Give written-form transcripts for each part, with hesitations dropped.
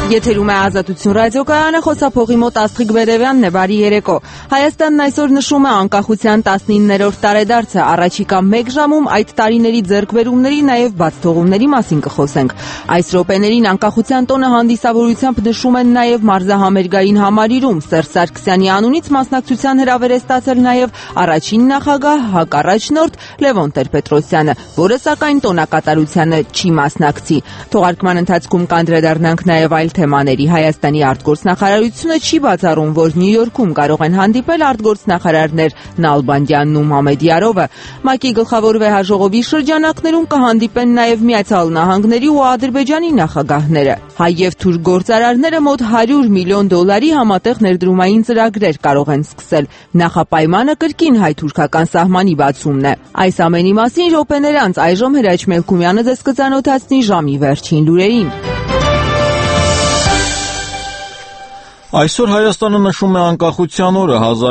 Եթերում է Ազատություն ռադիոկայանը, խոսափողի մոտ Աստղիկ Բերևյանն է, բարի երեկո։ Հայաստանն այսօր նշում է անկախության 19-րդ տարեդարձը։ Առաջիկա 1 ժամում այդ տարիների ձեռքբերումների, նաև բացթողումների մասին կխոսենք։ Այս րոպեներին անկախության տոնը հանդիսավորությամբ նշում են նաև մարզահամերգային համալիրում։ Սերժ Սարգսյանի անունից մասնակցության հրավեր է ստացել նաև առաջին նախագահ, հակառաջնորդ Լևոն Տեր-Պետրոսյանը, որը սակայն տոնակատարությանը չի մասնակցի։ Թողարկման ընթացքում կանդրադառնանք նաև այլ թեմաների։ Հայաստանի արտգործնախարարությունը չի բացառում, որ Նյու Յորքում կարող են հանդիպել արտգործնախարարներ Նալբանդյանն ու Մամեդյարովը։ ՄԱԿ-ի գլխավոր վեհաժողովի շրջանակներում կհանդիպեն նաև Միացյալ Նահանգների ու Ադրբեջանի նախագահները։ Հայ և թուրք գործարարները մոտ $100 միլիոն համատեղ ներդրումային ծրագրեր կարող են սկսել։ Նախապայմանը կրկին հայ-թուրքական սահմանի բացումն է։ Այս ամենի մասին րոպեներ անց այժմ Հրաչ Մելքումյանը ձեզ կծանոթացնի ժամի վերջին լուրերին։ Այսօր Հայաստանը նշում է անկախության օրը։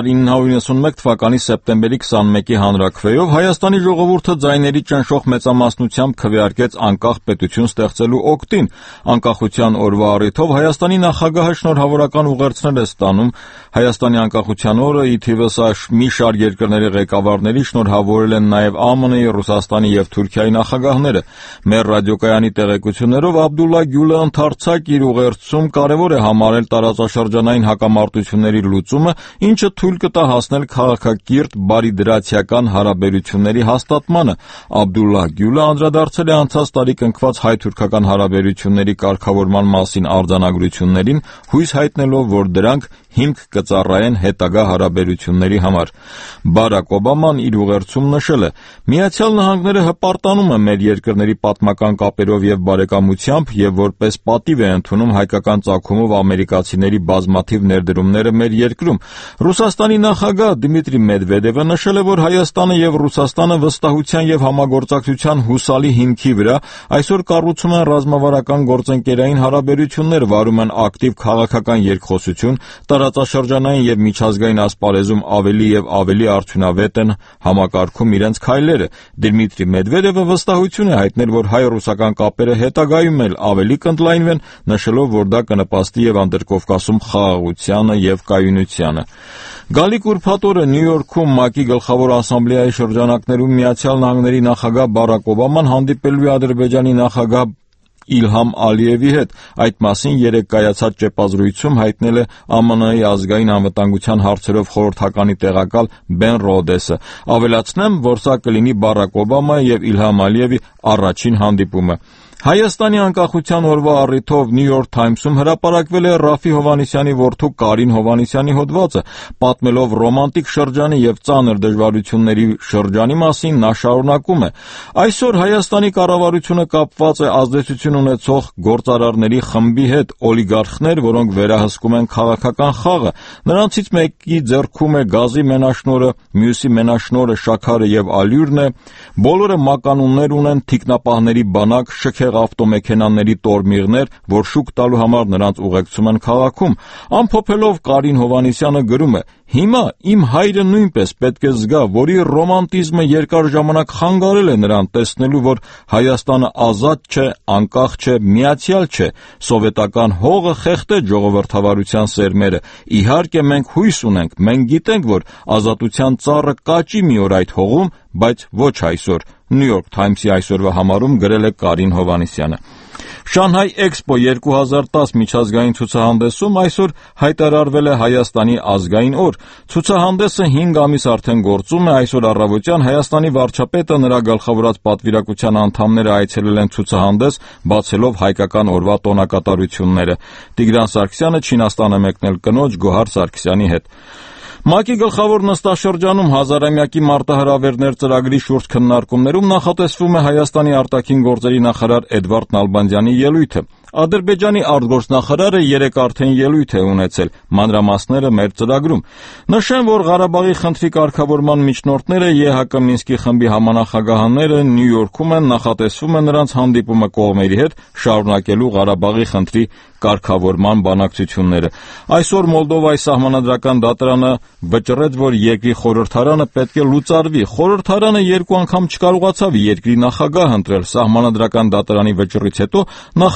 1991 թվականի սեպտեմբերի 21-ի հանրաքվեով Հայաստանի ժողովուրդը ձայների ճնշող մեծամասնությամբ քվեարկեց անկախ պետություն ստեղծելու օգտին։ Անկախության օրվա առիթով Հայաստանի նախագահը շնորհավորական ուղերձներ է ստանում։ Հայաստանի անկախության օրը ի թիվս մի շարք երկրների ղեկավարների շնորհավորել են նաև ԱՄՆ-ի, Ռուսաստանի և Թուրքիայի նախագահները։ Մեր ռադիոկայանի տեղեկություններով Աբդուլլա Գյուլը ընդարձակ իր ուղերձում կարևոր է համարել տարածաշրջանային հակամարտությունների լուծումը, ինչը թույլ կտա հասնել քաղաքակիրթ բարիդրացիական հարաբերությունների հաստատմանը։ Աբդուլլա Գյուլը անդրադարձել է անցած տարի կնքված հայ-թուրքական հարաբերությունների կարգավորման մասին արձանագրություններին, հույս հայտնելով, որ դրանք հիմք կծառայեն հետագա հարաբերությունների համար։ Բարակ Օբաման իր ուղերձում նշել է. «Միացյալ Նահանգները հպարտանում է մեր երկրների պատմական կապերով և բարեկամությամբ և որպես պատիվ է ընդունում հայկական ծագումով ամերիկացիների բազմաթիվ ներդրումները մեր երկրում»։ Ռուսաստանի նախագահ Դմիտրի Մեդվեդևը նշել է, որ Հայաստանը և Ռուսաստանը վստահության և համագործակցության հուսալի հիմքի վրա այսօր կառուցում են ռազմավարական գործընկերային հարաբերություններ, վարում են ակտիվ քաղաքական երկխոսություն, տարածաշրջանային և միջազգային ասպարեզում ավելի և ավելի արդյունավետ են համակարգում իրենց քայլերը։ Դմիտրի Մեդվեդևը վստահություն է հայտնել, որ հայ-ռուսական կապերը հետագայում էլ ավելի կընդլայնվեն, նշելով, որ դա կնպաստի և Անդրկովկասում խաղաղությանը և կայունությանը։ Գալիք ուրբաթ օրը Նյու Յորքում ՄԱԿ-ի գլխավոր ասամբլեայի շրջանակներում Միացյալ Նահանգների նախագահ Բարակ Օբաման հանդիպելու է Ադրբեջանի նախագահ Իլհամ Ալիևի հետ։ Այդ մասին երեկ կայացած ճեպազրույցում հայտնել է ԱՄՆ-ի ազգային անվտանգության հարցերով խորհրդականի տեղակալ Բեն Ռոդեսը։ Ավելացնեմ, որ սա կլինի Բարակ Օբամայի և Իլհամ Ալիևի առաջին հանդիպումը։ Հայաստանի անկախության օրվա առիթով New York Times-ում հրապարակվել է Ռաֆի Հովհաննիսյանի որդու Կարին Հովհաննիսյանի հոդվածը։ Պատմելով ռոմանտիկ շրջանի և ծանր դժվարությունների շրջանի մասին, նա շարունակում է. «Այսօր Հայաստանի կառավարությունը կապված է ազդեցություն ունեցող գործարարների խմբի հետ, օլիգարխներ, որոնք վերահսկում են քաղաքական խաղը։ Նրանցից մեկի ձեռքում է գազի մենաշնորհը, մյուսի մենաշնորհը շաքարը և ալյուրն է։ Բոլորը մականուններ ունեն, թիկնապահների բանակ, շքեղ ավտոմեքենաների տորմիղներ, որ շուկ տալու համար նրանց ուղեկցում են քաղաքում»։ Ամփոփելով Կարին Հովհաննիսյանը գրում է. «Հիմա իմ հայրը նույնպես պետք է զգա, որի ռոմանտիզմը երկար ժամանակ խանգարել է նրան տեսնելու, որ Հայաստանը ազատ չէ, անկախ չէ, միացյալ չէ։ Սովետական հողը խեղդեց ժողովրդավարության սերմերը։ Իհարկե մենք հույս ունենք, մենք գիտենք, որ ազատության ծառը կաճի մի օր այդ հողում, բայց ոչ այսօր»։ New York Times-ի այսօրվա համարում գրել է Կարին Հովհաննիսյանը։ Շանհայ Էքսպո 2010 միջազգային ցուցահանդեսում այսօր հայտարարվել է Հայաստանի ազգային օր։ Ցուցահանդեսը 5 ամիս արդեն գործում է։ Այսօր առավոտյան Հայաստանի վարչապետը, նրա գլխավորած պատվիրակության անդամները այցելել են ցուցահանդես, բացելով հայկական օրվա տոնակատարությունները։ Տիգրան Սարգսյանը Չինաստան է մեկնել կնոջ Գոհար Սարգսյանի հետ։ ՄԱԿ-ի գլխավոր նստաշրջանում հազարամյակի մարտահրավերներ ծրագրի շուրջ քննարկումներում նախատեսվում է Հայաստանի արտաքին գործերի նախարար Էդվարդ Նալբանդյանի ելույթը։ Ադրբեջանի արտգործնախարարը երեկ արդեն ելույթ է ունեցել, մանրամասները մեր ծրագրում։ Նշեմ, որ Ղարաբաղի խնդրի կարգավորման միջնորդները ԵՀԿ Մինսկի խմբի համանախագահանները Նյու Յորքում են, նախատեսվում է նրանց հանդիպումը կողմերի հետ շարունակելու Ղարաբաղի խնդրի կարգավորման բանակցությունները։ Այսօր Մոլդովայի սահմանադրական դատարանը վճռեց, որ երկրի խորհրդարանը պետք է լուծարվի։ Խորհրդարանը 2 անգամ չկարողացավ երկրի նախագահ ընտրել։ Սահմանադրական դատարանի վճռից հետո նախագահի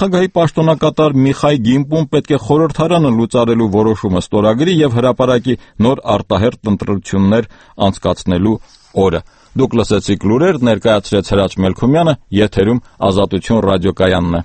պաշտոնակատար Միխայ Գիմպուն պետք է խորհրդարանը լուծարելու որոշումը ստորագրի եւ հրապարակի նոր արտահերթ ընտրություններ անցկացնելու օրը։ Դուք լսեցիք լուրեր, ներկայացրեց Հրաչ Մելքումյանը, եթերում Ազատություն ռադիոկայանն է։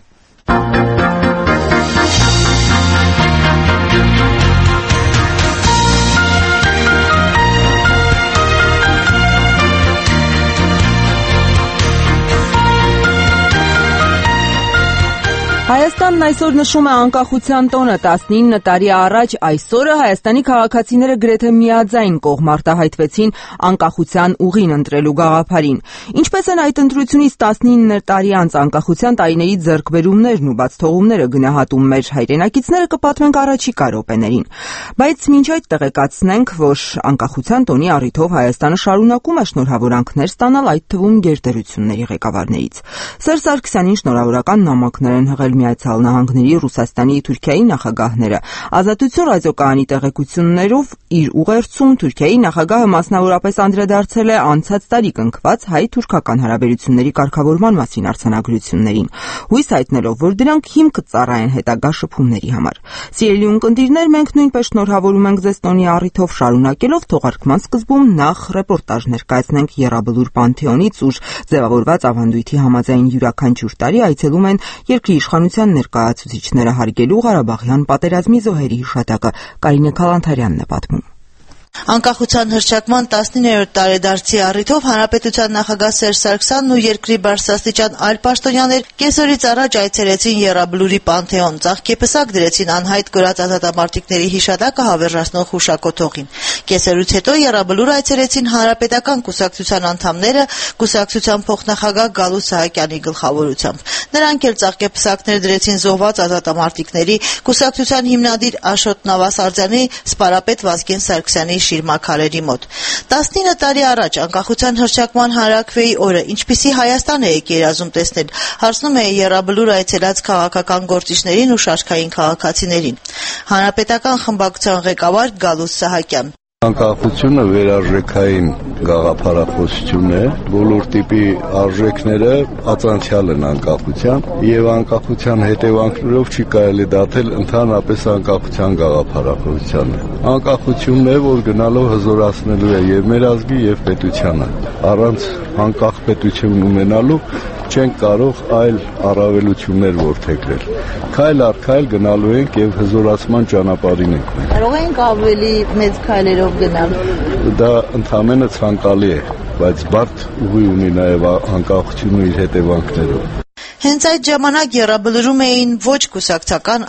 Հայաստանն այսօր նշում է անկախության տոնը։ 19 տարի առաջ այս օրը Հայաստանի քաղաքացիները գրեթե միաձայն կողմարտահայտվեցին անկախության ուղին ընտրելու գաղափարին։ Ինչպես են այդ ընտրությունից 19 տարի անց անկախության տարիների ձեռքբերումներն ու բացթողումները գնահատում մեր հայրենակիցները, կպատմենք առաջիկա րոպեներին։ Բայց մինչ այդ տեղեկացնենք, որ անկախության տոնի առիթով Հայաստանը շարունակում է շնորհավորանքներ ստանալ, այդ թվում գերտերությունների ղեկավարներից։ Սերժ Սարգսյանին շնորհավորական նամակներ են հղել Միացյալ Նահանգների, Ռուսաստանի, Թուրքիայի նախագահները։ Ազատություն ռադիոկայանի տեղեկություններով իր ուղերձում Թուրքիայի նախագահը մասնավորապես անդրադարձել է անցած տարի կնքված հայ-թուրքական հարաբերությունների կարգավորման մասին արձանագրություններին, հույս հայտնելով, որ դրանք հիմք կծառայեն հետագա շփումների համար։ Սիրելի ունկնդիրներ, մենք նույնպես շնորհավորում ենք ձեզ տոնի առիթով, շարունակելով թողարկման սկզբում նախ ռեպորտաժ ներկայացնենք Եռաբլուր Պանթեոնից, ուր ձևավորված ավանդույթի համաձայն յուրաքանչյուր տարի այցելում են երկրի իշխանության ներկայացուցիչները հարգելու Ղարաբաղյան պատերազմի զոհերի հիշատակը։ Կարինե Քալանթարյանն է պատմում։ Անկախության հռչակման 19-րդ տարեդարձի առիթով Հանրապետության նախագահ Սերժ Սարգսյանն ու երկրի բարձրաստիճան այլ պաշտոնյաներ կեսօրից առաջ այցելեցին Եռաբլուրի Պանթեոն, ծաղկեպսակ դրեցին անհայտ կորած ազատամարտիկների հիշատակը հավերժացնող հուշակոթողին։ Կեսօրից հետո Եռաբլուր այցելեցին Հանրապետական կուսակցության անդամները կուսակցության փոխնախագահ Գալու Սահակյանի գլխավորությամբ։ Նրանք էլ ծաղկեպսակներ դրեցին զոհված ազատամարտիկների, կուսակցության հիմնադիր Աշոտ Նավասարդյանի, սպարապետ Վազգեն Սարգսյանի շիրմաքարերի մոտ։ 19 տարի առաջ անկախության հռչակման հանրաքվեի օրը ինչպիսի Հայաստան եք երազում տեսնել, հարցնում է Եռաբլուր այցելած քաղաքական գործիչներին ու շարքային քաղաքացիներին։ Հանրապետական խմբակցության ղեկավար Գալուս Սահակյան։ Անկախությունը վերարժեքային գաղափարախոսություն է, բոլոր տիպի արժեքները ածանցյալ են անկախության եւ անկախության հետևանքներով չի կարելի դատել ընդհանրապես անկախության գաղափարախոսությանը։ Անկախությունն է, որ գնալով հզորացնելու է եւ մեր ազգի եւ պետությանը։ Առանց անկախ պետություն ունենալու չենք կարող այլ առավելություններ որդեգրել։ Քայլ առ քայլ գնալու ենք եւ հզորացման ճանապարհին ենք։ Կարող ենք ավելի մեծ քայլերով գնալ։ Դա ընդհանրապես ցանկալի է, բայց բարդ ուղի ունի նաեւ անկախությունը իր հետևանքներով։ Հենց այդ ժամանակ Եռաբլուրում էին ոչ կուսակցական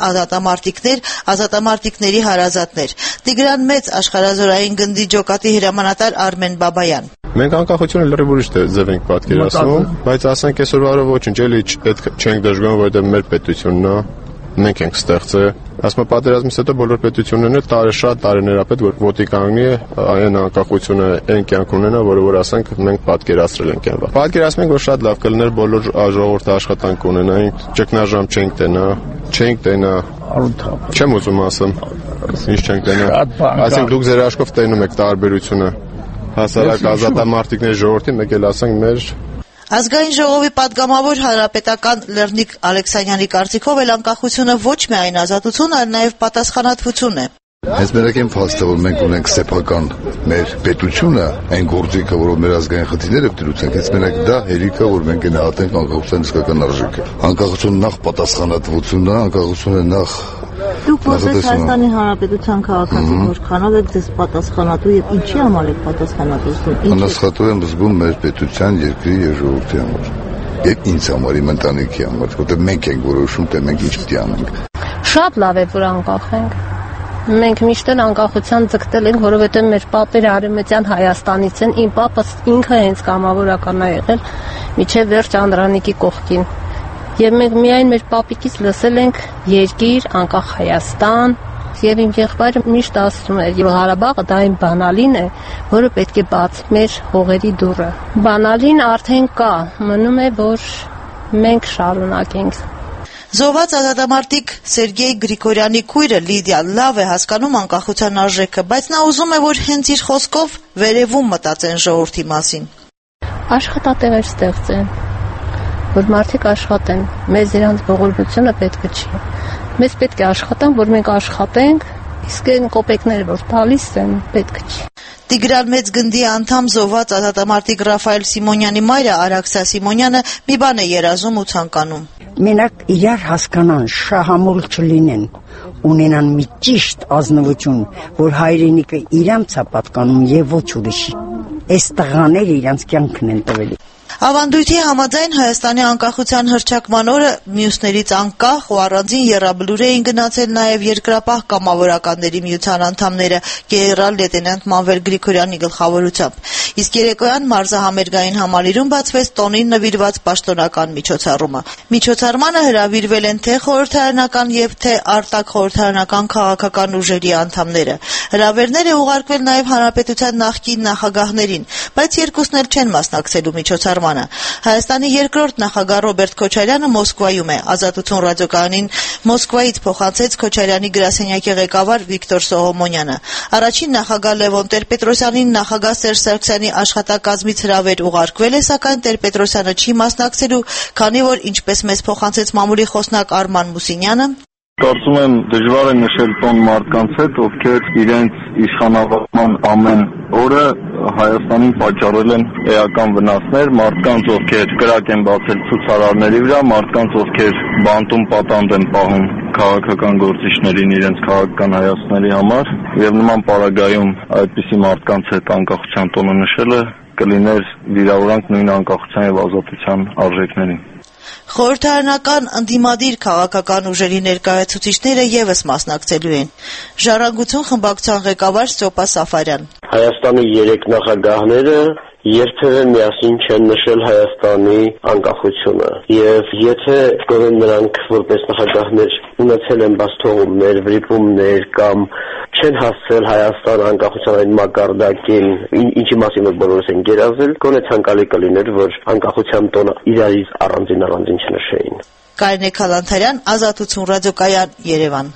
ազատամարտիկների հարազատներ։ Տիգրան Մեծ աշխարհազորային գնդի ջոկատի հրամանատար Արմեն Բաբայան։ Մենք անկախությունը լրիվ ուրիշ ձև ենք պատկերացնում, բայց ասենք այսօրվա ոչինչ էլի պետք չենք դժգոհում, որովհետև մեր պետությունն է, մենք ենք ստեղծել։ Ասում եմ պատերազմից հետո բոլոր պետություններն շատ տարիներ ապետ որ ոտի կանգնի այն անկախությունը այն կյանք ունենա, որ ասենք մենք պատկերացրել ենք այն։ Պատկերացնում ենք, որ շատ լավ կլիներ բոլոր ժողովուրդը աշխատանք ունենային, ճգնաժամ չենք տենա, չեմ ուզում ասեմ, ինչ չենք տենա։ Այսինքն դուք ձեր աշխով տենում եք տարբերությունը հասարակ ազատամարտիկների ժողովրդի, մեկ էլ ասենք մեր Ազգային ժողովի պատգամավոր հանրապետական Լեռնիկ Ալեքսանյանի կարծիքով էլ անկախությունը ոչ միայն ազատություն, այլ նաև պատասխանատվություն է։ Հենց մենակ այն փաստը, որ մենք ունենք սեփական մեր պետությունը, այն գործիքը, որով մեր ազգային խնդիրները դրուցենք, հենց մենակ դա հերիք է, որ մենք գնահատենք անկախության իսկական արժեքը։ Անկախությունը նախ պատասխանատվությունն է, անկախությունը նախ Դուք որպես Հայաստանի Հանրապետության քաղաքացի որքանով եք ձեզ պատասխանատու եւ ինչի համար եք պատասխանատու։ Անասխատու եմ զգում մեր պետության, երկրի եւ ժողովրդի համար։ Եվ ինձ համար, իմ ընտանիքի համար, որտեղ մենք ենք որոշում, թե մենք ինչ պետք է անենք։ Շատ լավ է, որ անկախ ենք։ Մենք միշտ անկախության ձգտել ենք, որովհետեւ մեր պապերը Արևմտյան Հայաստանից են, իմ պապս ինքը հենց կամավորական է եղել միջև վերջ Անդրանիկի կողքին։ Եվ մենք միայն մեր պապիկից լսել ենք երկիր, անկախ Հայաստան, եւ իմ եղբայրը միշտ ասում էր, որ Ղարաբաղը դա այն բանալին է, որը պետք է բացի մեր հողերի դուռը։ Բանալին արդեն կա, մնում է, որ մենք շարունակենք։ Զոհված ազատամարտիկ Սերգեյ Գրիգորյանի քույրը Լիդիա լավ է հասկանում անկախության արժեքը, բայց նա ուզում է, որ հենց իր խոսքով վերևում մտածեն ժողովրդի մասին։ Աշխատատեղեր ստեղծեն, որ մարդիկ աշխատեն։ Մեզ իրանց ողորմությունը պետք չի։ Մեզ պետք է աշխատան, որ մենք աշխատենք, իսկ այն կոպեկները, որ տալիս են, պետք չի։ Տիգրան Մեծգնդի անդամ զոհված ազատամարտիկ Ռաֆայել Սիմոնյանի մայրը Արաքսա Սիմոնյանը մի բան է երազում ու ցանկանում։ Մենակ իրար հասկանան, շահամոլ չլինեն, ունենան մի ճիշտ ազնվություն, որ հայրենիքը իրանց է պատկանում եւ ոչ ուրիշի։ Այս տղաները իրանց կյանքն են տվել։ Ավանդույթի համաձայն Հայաստանի անկախության հռչակման օրը մյուսներից անկախ ու առանձին եռաբլուր էին գնացել նաև երկրապահ կամավորականների միության անդամները գեներալ լեյտենանտ Մանվել Գրիգորյանի գլխավորությամբ։ Իսկ երեկոյան մարզահամերգային համալիրում բացվեց տոնին նվիրված պաշտոնական միջոցառումը։ Միջոցառմանը հրավիրվել են թե խորհրդարանական եւ թե արտակ խորհրդարանական քաղաքական ուժերի անդամները։ Հրավերներ է ուղարկվել նաև հանրապետության նախկին նախագահներին, բայց երկուսն էլ չեն մասնակցելու միջոցառմանը։ Հայաստանի երկրորդ նախագահ Ռոբերտ Քոչարյանը Մոսկվայում է։ Ազատություն ռադիոկայանին Մոսկվայից փոխանցեց Քոչարյանի գրասենյակի ղեկավար Վիկտոր Սողոմոնյանը։ Առաջին նախագահ Լևոն Տեր-Պետրոսյանին նախագահ Սերժ Սարգսյանի աշխատակազմից հրավեր ուղարկվել է, սակայն Տեր-Պետրոսյանը չի մասնակցելու, քանի որ ինչպես մեզ փոխանցեց մամուլի խոսնակ Արման Մուսինյանը, կարծում եմ դժվար է նշել տոն մարդկանց հետ, ովքեր իրենց իշխանավորման ամեն օրը Հայաստանին պատճառել են էական վնասներ, մարդկանց, ովքեր կրակ են բացել ցուցարարների վրա, մարդկանց, ովքեր բանտում պատանդ են պահում քաղաքական գործիչներին իրենց քաղաքական հայացքների համար, եւ նման պարագայում այդպիսի մարդկանց հետ անկախության տոնը նշելը կլիներ վիրավորանք նույն անկախության եւ ազատության արժեքներին։ Խորհրդարանական ընդդիմադիր քաղաքական ուժերի ներկայացուցիչները եւս մասնակցելու են։ Ժառանգություն խմբակցության ղեկավար Ստյոպա Սաֆարյան։ Հայաստանի 3 նախագահները երբևէ միասին չեն նշել Հայաստանի անկախությունը եւ եթե գոնե նրանք որպես նախագահներ ունեցել են բաստողումներ, վրիպումներ կամ չեն հասցրել Հայաստան անկախության այն մակարդակին, ինչի մասին մենք բոլորս ենք երազել, գոնե ցանկալի կլիներ, որ անկախության տոնը իրարից առանձին չնշեին։ Կարինե Քալանթարյան, Ազատություն ռադիոկայան, Երևան։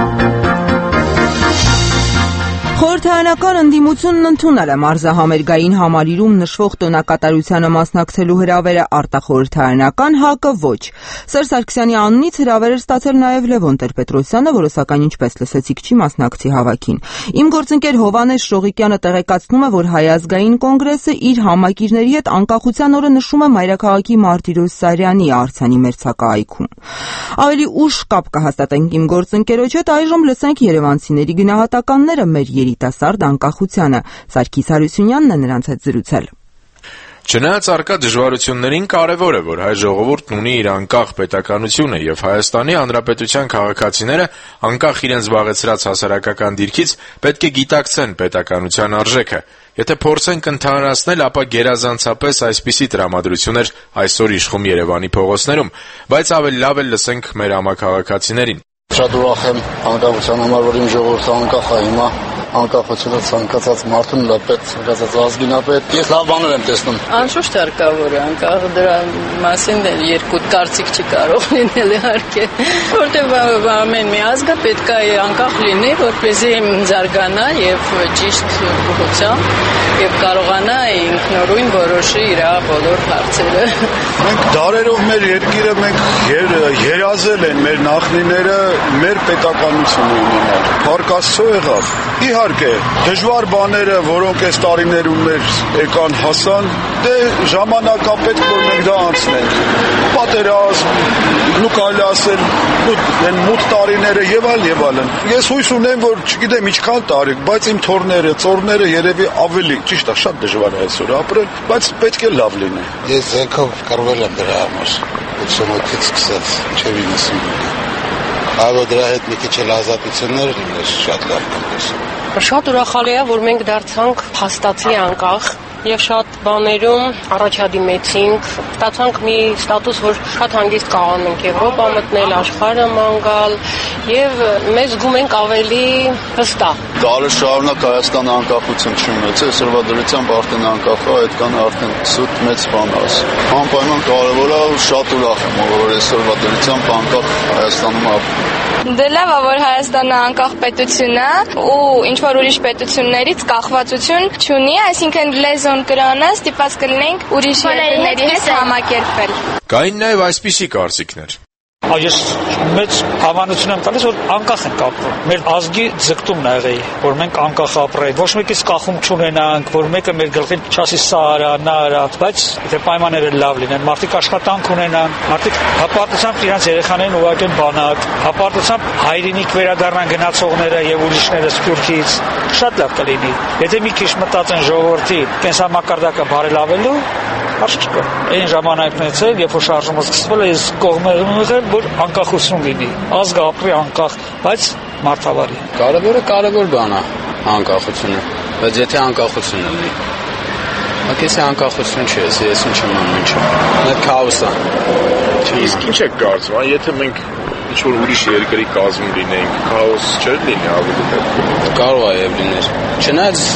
Խորհրդարանական ընդդիմությունն ընդունել է մարզահամերգային համալիրում նշվող տոնակատարությանը մասնակցելու հրավերը, արտախորհրդարանական ՀԱԿ-ը ոչ։ Սերժ Սարգսյանի անունից հրավեր էր ստացել նաև Լևոն Տեր-Պետրոսյանը, որը սակայն ինչպես լսեցիք չի մասնակցի հավաքին։ Իմ գործընկեր Հովհաննես Շողիկյանը տեղեկացնում է, որ Հայ ազգային կոնգրեսը իր համակիրների հետ անկախության օրը նշում է մայրաքաղաքի Մարտիրոս Սարյանի արձանի մերձակայքում։ Ավելի ուշ կապ կհաստատենք իմ գործընկերոջ հետ, այժմ լսենք երևանցիների գնահատականները մեր երիտասարդ անկախությանը։ Սարգիս Հարությունյանն է նրանց հետ զրուցել։ Չնայած առկա դժվարություններին կարևոր է, որ հայ ժողովուրդն ունի իր անկախ պետականությունը եւ Հայաստանի Հանրապետության քաղաքացիները անկախ իրենց զբաղեցրած հասարակական դիրքից պետք է գիտակցեն պետականության արժեքը։ Եթե փորձենք ընդհանրացնել, ապա գերազանցապես այսպիսի տրամադրություններ այսօր իշխում Երևանի փողոցներում, բայց ավելի լավ է լսենք մեր համաքաղաքացիներին։ Շատ ուրախ եմ անկախության համար, որ իմ ժողովուրդը անկախ է հիմա։ Անկախությունը ցանկացած մարդուն լապետ, ցանկացած ազգինապետ։ Ես լավ բաներ եմ տեսնում։ Անշուշտ հարկավոր է անկախ դրա մասին երկու կարծիք չի կարող լինել իհարկե, որտեղ ամեն մի ազգը պետք է անկախ լինի, որպեսզի զարգանա եւ ճիշտ ուղղությամբ եւ կարողանա ինքնուրույն որոշի իր բոլոր հարցերը։ Մենք դարերով մեր երկիրը երազել են մեր նախնիները մեր պետականությունը ունենալ։ Փառք Աստծո եղավ։ Իհարկե, դժվար բաները, որոնք այս տարիներում մեր եկան հասան, դե ժամանակա պետք որ մենք դա անցնենք։ Պատերազմ, ու կարելի ասել, այն մութ տարիները եւ այլն։ Ես հույս ունեմ, որ չգիտեմ ինչքան տարի, բայց իմ թորները, ծորները երևի ավելի, ճիշտ է, շատ դժվար է այսօր ապրել, բայց պետք է լավ լինի։ Ես եկավ կռվել եմ դրա համար, 88-ից սկսած, մինչև 95։ Այո, դրա հետ մի քիչ էլ ազատություններ լիներ, շատ լավ կլսում։ Շատ ուրախալի է, որ մենք դարձանք փաստացի անկախ եւ շատ բաներում առաջադիմեցինք, ստացանք մի ստատուս, որ շատ հանգիստ կարող ենք Եվրոպա մտնել, աշխարհը ման գալ եւ մեզ զգում ենք ավելի հստակ։ Դարեր շարունակ Հայաստանը անկախություն չունեցել, այսօրվա դրությամբ արդեն անկախ է, այդքան արդեն սուտ մեծ բան է։ Անպայման կարևոր է ու շատ ուրախ եմ, որ այսօրվա դրությամբ անկախ Հայաստանում ապրում։ Դե լավ է, որ Հայաստանը անկախ պետություն է ու ինչ որ ուրիշ պետություններից կախվածություն չունի, այսինքն լեզուն անկախություն կրոնը ստիպված կլինենք ուրիշ երկրների հետ համակերպվել։ Կային նաև այսպիսի կարծիքներ. Ես մեծ հավանություն եմ տալիս, որ անկախ ենք ապրում։ Մեր ազգի ձգտումն ա եղել, որ մենք անկախ ապրենք, ոչ մեկից կախում չունենանք, որ մեկը մեր գլխին չասի սա արա, նա արա, բայց եթե պայմանները լավ լինեն, մարդիկ աշխատանք ունենան, մարդիկ հպարտությամբ իրենց երեխաներին ուղարկեն բանակ, հպարտությամբ հայրենիք վերադառնան գնացողները եւ ուրիշները սփյուռքից, շատ լավ կլինի։ Եթե մի քիչ մտածեն ժողովրդի կենսամակարդակը բարելավելու, հարց չկա։ Այն ժամանակներից էլ, երբ որ շարժումը սկսվել է, ես կողմ եմ եղել, որ անկախություն լինի, ազգը ապրի անկախ, բայց մարդավարի։ Կարևոր բան է անկախությունը, բայց եթե անկախությունը լինի, ակեսի անկախություն չի, ես ինչ եմ անում, ինչ է քաոս է։ Իսկ ինչ է կարծում, եթե մենք ինչ-որ ուրիշ երկրի կազմում լինենք, քաոս չէր լինի ավելի դեպքում։ Կարող է եւ լիներ։ Չնայած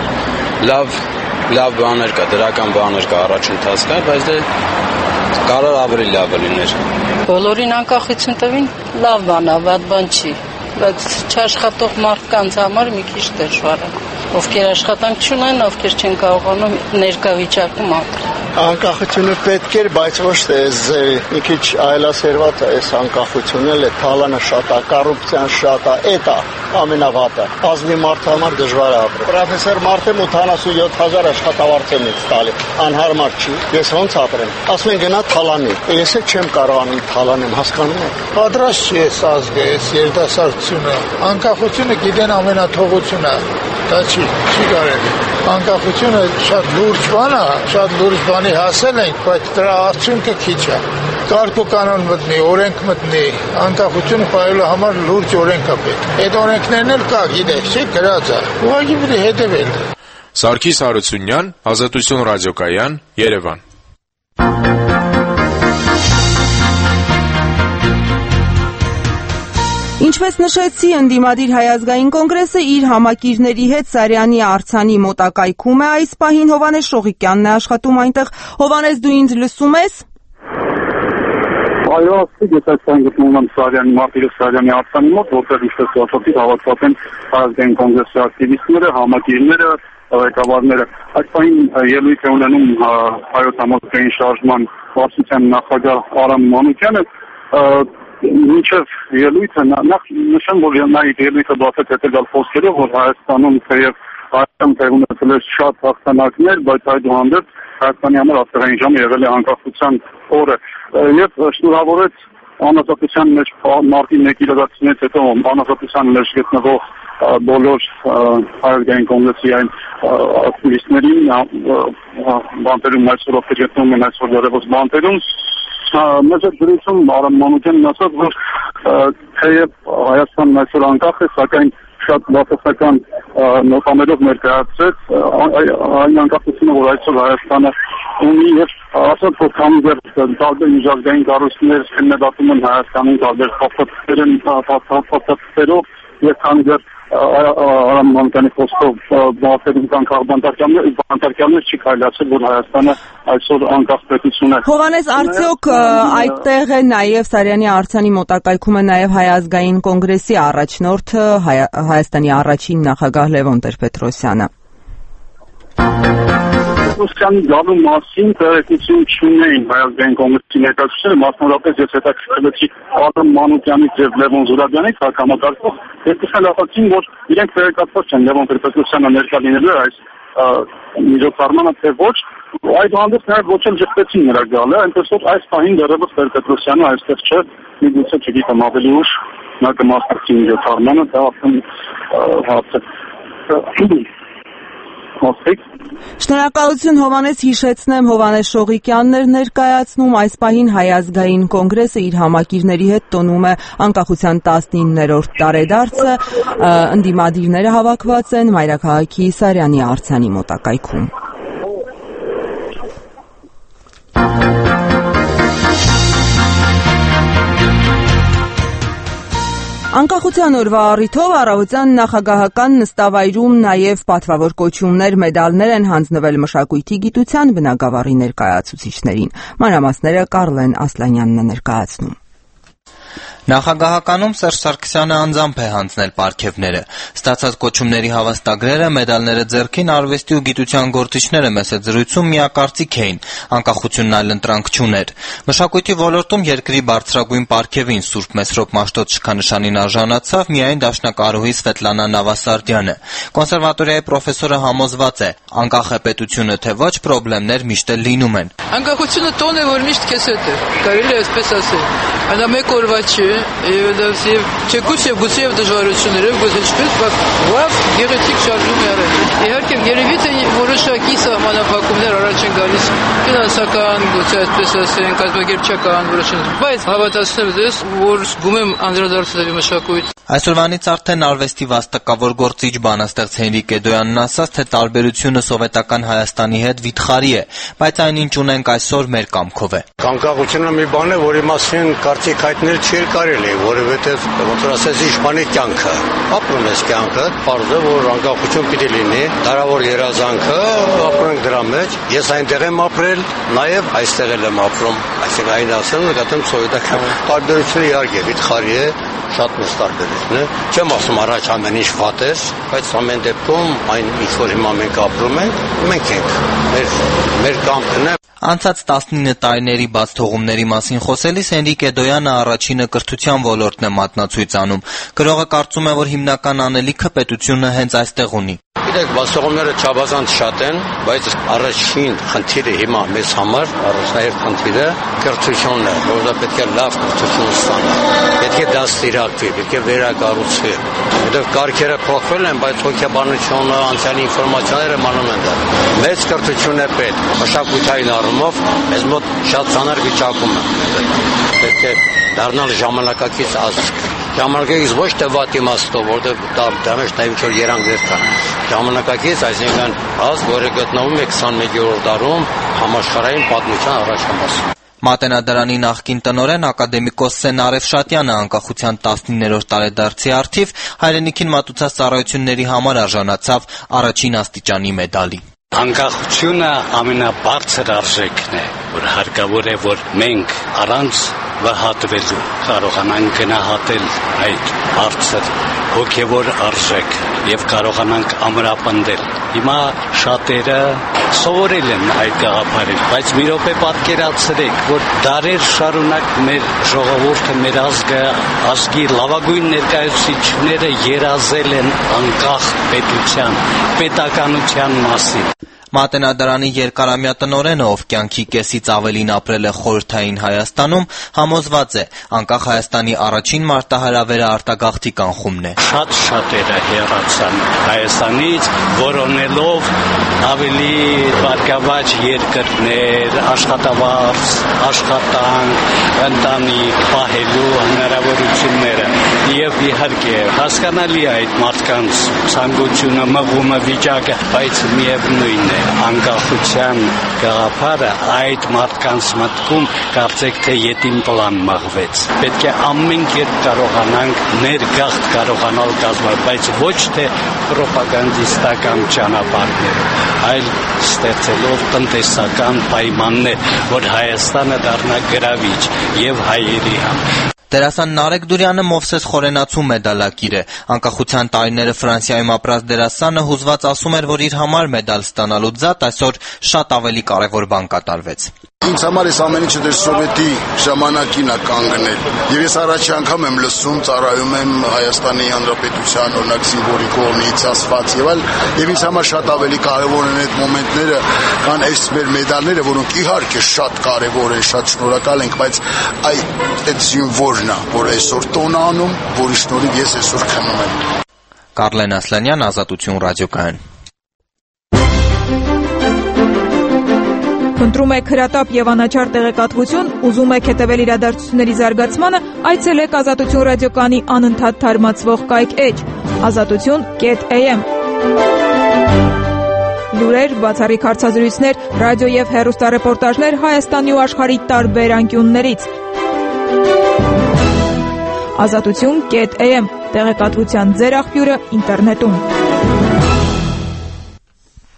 լավ բաներ կա, դրական բաներ կա, առաջընթաց կա, բայց դե կարող ավելի լավը լիներ։ Բոլորին անկախություն տվին, լավ բան է, վատ բան չի, բայց չաշխատող մարդկանց համար մի քիչ դժվար է։ Ովքեր աշխատանք չունեն, ովքեր չեն կարողանում ներկա վիճակում ապրել։ Անկախությունը պետք էր, բայց ոչ թե մի քիչ այլասերված է այս անկախությունն էլ է, թալանը շատ է, կոռուպցիան շատ է, դա ամենավատը։ Ազնիվ մարդու համար դժվար է ապրել։ Պրոֆեսոր Մարտեմ 87,000 աշխատավարձ եմ տալի, անհարմար չի։ Ես ոնց ապրեմ։ Ասում են գնա թալանի։ Ես էլ չեմ կարողանում թալանեմ, հասկանում եք։ Պատրաստ չի այս ազգը, այս երիտասարդությունը։ Անկախությունը գիտեն ամենաթողությունը։ Դա չի կարելի։ Անկախությունը շատ լուրջ բան է, շատ լուրջ բանի հասել ենք, բայց դրա արդյունքը քիչ է։ Կարգ ու կանոն մտնի, օրենք մտնի, անկախությունը պահելու համար լուրջ օրենք է պետք։ Այդ օրենքներն էլ կա, գիտեք, չի գրած է։ Ուղղակի պետք է հետևել։ Սարգիս Հարությունյան, Ազատություն ռադիոկայան, Երևան։ Ինչպես նշեցի, ընդդիմադիր Հայ ազգային կոնգրեսը իր համակիրների հետ Սարյանի արձանի մոտակայքում է այս պահին։ Հովհաննես Շողիկյանն է աշխատում այնտեղ։ Հովհաննես, դու ինձ լսում ես։ Այո, ես այսօր գտնվում եմ Սարյանի Մարտիրոս Սարյանի արձանի մոտ, որտեղ ինչպես ասացի, հավաքված են Հայ ազգային կոնգրեսի ակտիվիստները, համակիրները, ղեկավարները։ Այս պահին ելույթ է ունենում Հայոց համազգային շարժման վարչության նախագահ Արամ Մանուկյանը։ Մինչև ելույթը նախ նշեմ, որ նա ելույթը բացեց հետևյալ խոսքերով, որ Հայաստանում թեև տեղի ունեցել է շատ հաղթանակներ, բայց այդուհանդերձ Հայաստանի համար աստղային ժամը եղել է անկախության օրը եւ շնորհավորեց անազատության մեջ մարտի 1-ի իրադարձությունից հետո անազատության մեջ գտնվող բոլոր Հայ ազգային կոնգրեսի այն ակտիվիստներին բանտերում այսօր ովքեր գտնվում են այսօր դեռևս բանտերում մեծ դրություն Արամ Մանուկյանն ասաց, որ թեև Հայաստանն այսօր անկախ է, սակայն շատ բացասական նոտաներով ներկայացրեց այն անկախությունը, որ այսօր Հայաստանը ունի եւ ասաց, որ քանի դեռ տարբեր միջազգային կառույցներ քննադատում են Հայաստանին տարբեր փաստաթղթերով եւ քանի դեռ Արամ Մանուկյանի խոսքով բացերում կան բանտարկյալներ չի քայլացել, որ Հայաստանը այսօր անկախ պետություն է։ Հովհաննես, արդյոք այդտեղ է նաև Սարյանի արձանի մոտակայքում է նաև Հայ ազգային կոնգրեսի առաջնորդը, Հայաստանի առաջին նախագահ Լևոն Տեր-Պետրոսյանը։ Պետրոսյանի գալու մասին տեղեկություն չունեին Հայ ազգային կոնգրեսի ներկայացուցիչները, մասնավորապես ես հետաքրքրվեցի Արամ Մանուկյանից եւ Լևոն Զուրաբյանից, հակամակարգող, երկուսն ասացին, որ իրենք տեղեկացված չեն Լևոն Տեր-Պետրոսյանը ներկա լինելու այս միջոցառմանը, թե ոչ, այդուհանդերձ նաև ոչ էլ ճշտեցին նրա գալը, այնպես որ այս պահին դեռևս Տեր-Պետրոսյանը այստեղ չէ, միգուցե չգիտեմ ավելի ուշ նա կմասնակցի միջոցառմանը, դա արդեն հարց է։ Շնորհակալություն Հովհաննես, հիշեցնեմ Հովհաննես Շողիկյանն էր ներկայացնում այս պահին Հայ ազգային կոնգրեսը իր համակիրների հետ տոնում է անկախության 19-րդ տարեդարձը, ընդդիմադիրները հավաքված են մայրաքաղաքի Սարյանի արձանի մոտակայքում։ Անկախության օրվա առիթով առավոտյան նախագահական նստավայրում նաև պատվավոր կոչումներ, մեդալներ են հանձնվել մշակույթի, գիտության, բնագավառի ներկայացուցիչներին։ Մանրամասները Կարլեն Ասլանյանն է ներկայացնում։ Նախագահականում Սերժ Սարգսյանը անձամբ է հանձնել պարգևները։ Ստացած կոչումների հավաստագրերը, մեդալները ձեռքին արվեստի ու գիտության գործիչները մեծ զրույցում միակարծիք էին, անկախությունն այլընտրանք չուներ։ Մշակույթի ոլորտում երկրի բարձրագույն պարգևին Սուրբ Մեսրոպ Մաշտոց շքանշանին արժանացավ միայն դաշնակարուհի Սվետլանա Նավասարդյանը։ Կոնսերվատորիայի պրոֆեսորը համոզված է, անկախ է պետությունը թե ոչ, պրոբլեմներ միշտ էլ լինում են։ Անկախությունը տոն է, որ միշտ քեզ հետ է։ Կարելի է այսպես ասել։ Անամեկ օրվա չէ, եւ չեկուց եւ գուցե եւ դժվարություններով գուցե ինչպես, բայց լավ գեղեցիկ շարժում է արել։ Իհարկե, երևի թե որոշակի սահմանափակումներ առաջ են գալիս ֆինանսական, գուցե այսպես ասենք, կազմակերպչական որոշումներ, բայց հավատացնեմ ձեզ, որ զգում եմ անդրադարձել մշակույթ։ Այսօրվանից արդեն արվեստի վաստակավոր գործիչ բանաստեղծ Հենրիկ Էդոյանն ասաց, թե տարբերությունը սովետական Հայաստանի հետ վիթխարի է, բայց այնինչ ունենք այսօր մեր կամքով է։ Անկախությունը մի բան է, որի մասին կարծիք հայտնել չի կարելի, որովհետև ոնց որ ասես իշխանի կյանքը, ապրում ես կյանքը, պարզ է, որ անկախություն պիտի լինի, դարավոր երազանքը, ապրում ենք դրա մեջ, ես այնտեղ եմ ապրել, նաև այստեղ եմ ապրում, այսինքն այն ասեմ, նկատեմ սովետական տարբերությունը իհարկե վիթխարի է, շատ մեծ տարբերություն է։ Չեմ ասում առաջ ամեն ինչ վատ է, բայց ամեն դեպքում այն ինչ որ հիմա մենք ապրում ենք, մենք ենք, մեր կամքն է։ Անցած 19 տարիների բաց թողումների մասին խոսելիս Հենրիկ Էդոյանը առաջինը կրթության ոլորտն է մատնացույց անում։ Գրողը կարծում է, որ հիմնական անելիքը պետությունը հենց այստեղ ունի։ Գիտեք, բացողումները չափազանց շատ են, բայց առաջին խնդիրը հիմա մեզ համար, առաջնահերթ խնդիրը կրթությունն է, որովհետև պետք է լավ կրթություն ստանալ։ Պետք է դա ստիրակվի, պետք է վերակառուցվի։ Որովհետև կարգերը փոխվել են, բայց հոգեբանությունը, անցյալի ինֆորմացիաները մնում են դա։ Մեծ կրթություն է պետք, մշակութային առումով մեզ մոտ շատ ցաներ վիճակում է։ Պետք է դառնալ ժամանակակից ազգ։ Ժամանակակից ոչ թե վատ իմաստով, որտեղ դա մեջ նաև ինչ-որ երանգներ կան։ Ժամանակակից, այսինքն ազգ, որը գտնվում է 21-րդ դարում համաշխարհային պատմության առաջին մասում։ Մատենադարանի նախկին տնօրեն ակադեմիկոս Սեն Արևշատյանը անկախության 19-րդ տարեդարձի առթիվ հայրենիքին մատուցած ծառայությունների համար արժանացավ առաջին աստիճանի մեդալի։ Անկախությունը ամենաբարձր արժեքն է, որ հարկավոր է, որ մենք առանց վհատվելու կարողանանք գնահատել այդ բարձր հոգևոր արժեք եւ կարողանանք ամրապնդել։ Հիմա շատերը սովորել են այդ գաղափարին, բայց մի րոպե պատկերացրեք, որ դարեր շարունակ մեր ժողովուրդը, մեր ազգի լավագույն ներկայացուցիչները երազել են անկախ պետության, պետականության մասին։ Մատենադարանի երկարամյա տնօրենը, ով կյանքի կեսից ավելին ապրել է խորհրդային Հայաստանում, համոզված է, անկախ Հայաստանի առաջին մարտահրավերը արտագաղթի կանխումն է։ Շատ շատերը հեռացան Հայաստանից, որոնելով ավելի բարգավաճ երկրներ, աշխատավարձ, աշխատանք, ընտանիք, պահելու հնարավորությունները։ Եվ իհարկե հասկանալի է այդ մարդկանց ցանկությունը, մղումը, վիճակը, բայց միևնույն է, անկախության գաղափարը այդ մարդկանց մտքում կարծեք թե ետին պլան մղվեց։ Պետք է ամեն կերպ կարողանանք ներգաղթ կարողանալ կազմել, բայց ոչ թե պրոպագանդիստական ճանապարհներով, այլ ստեղծելով տնտեսական պայմաններ, որ Հայաստանը դառնա գրավիչ եւ հայերի համար։ Դերասան Նարեկ Դուրյանը Մովսես Խորենացու մեդալակիր է։ Անկախության տարիները Ֆրանսիայում ապրած դերասանը հուզված ասում էր, որ իր համար մեդալ ստանալու ձատ այսօր շատ ավելի կարևոր բան կատարվեց։ Ինձ համար այս ամեն ինչը դեռ սովետի ժամանակին է կանգնել։ Եվ ես առաջի անգամ եմ լսում, ծառայում եմ Հայաստանի Հանրապետության, օրինակ զինվորի կողմից ասված եւ այլ, եւ ինձ համար շատ ավելի կարևոր են այդ մոմենտները, քան այս մեր մեդալները, որոնք իհարկե շատ կարևոր են, շատ շնորհակալ ենք, բայց այդ զինվորն է, որ այսօր տոն անում, որի շնորհիվ ես այսօր քնում եմ։ Կարլեն Ասլանյան, Ազատություն ռադիոկայան։ Փնտրում եք հրատապ եւ անաչառ տեղեկատվություն, ուզում եք հետևել իրադարձությունների զարգացմանը, այցելեք Ազատություն ռադիոկայանի անընդհատ թարմացվող կայք էջ azatutun.am։ Լուրեր, բացառիկ հարցազրույցներ, ռադիո եւ հեռուստառեպորտաժներ Հայաստանի ու աշխարհի տարբեր անկյուններից։ azatutun.am տեղեկատվության ձեր աղբյուրը ինտերնետում։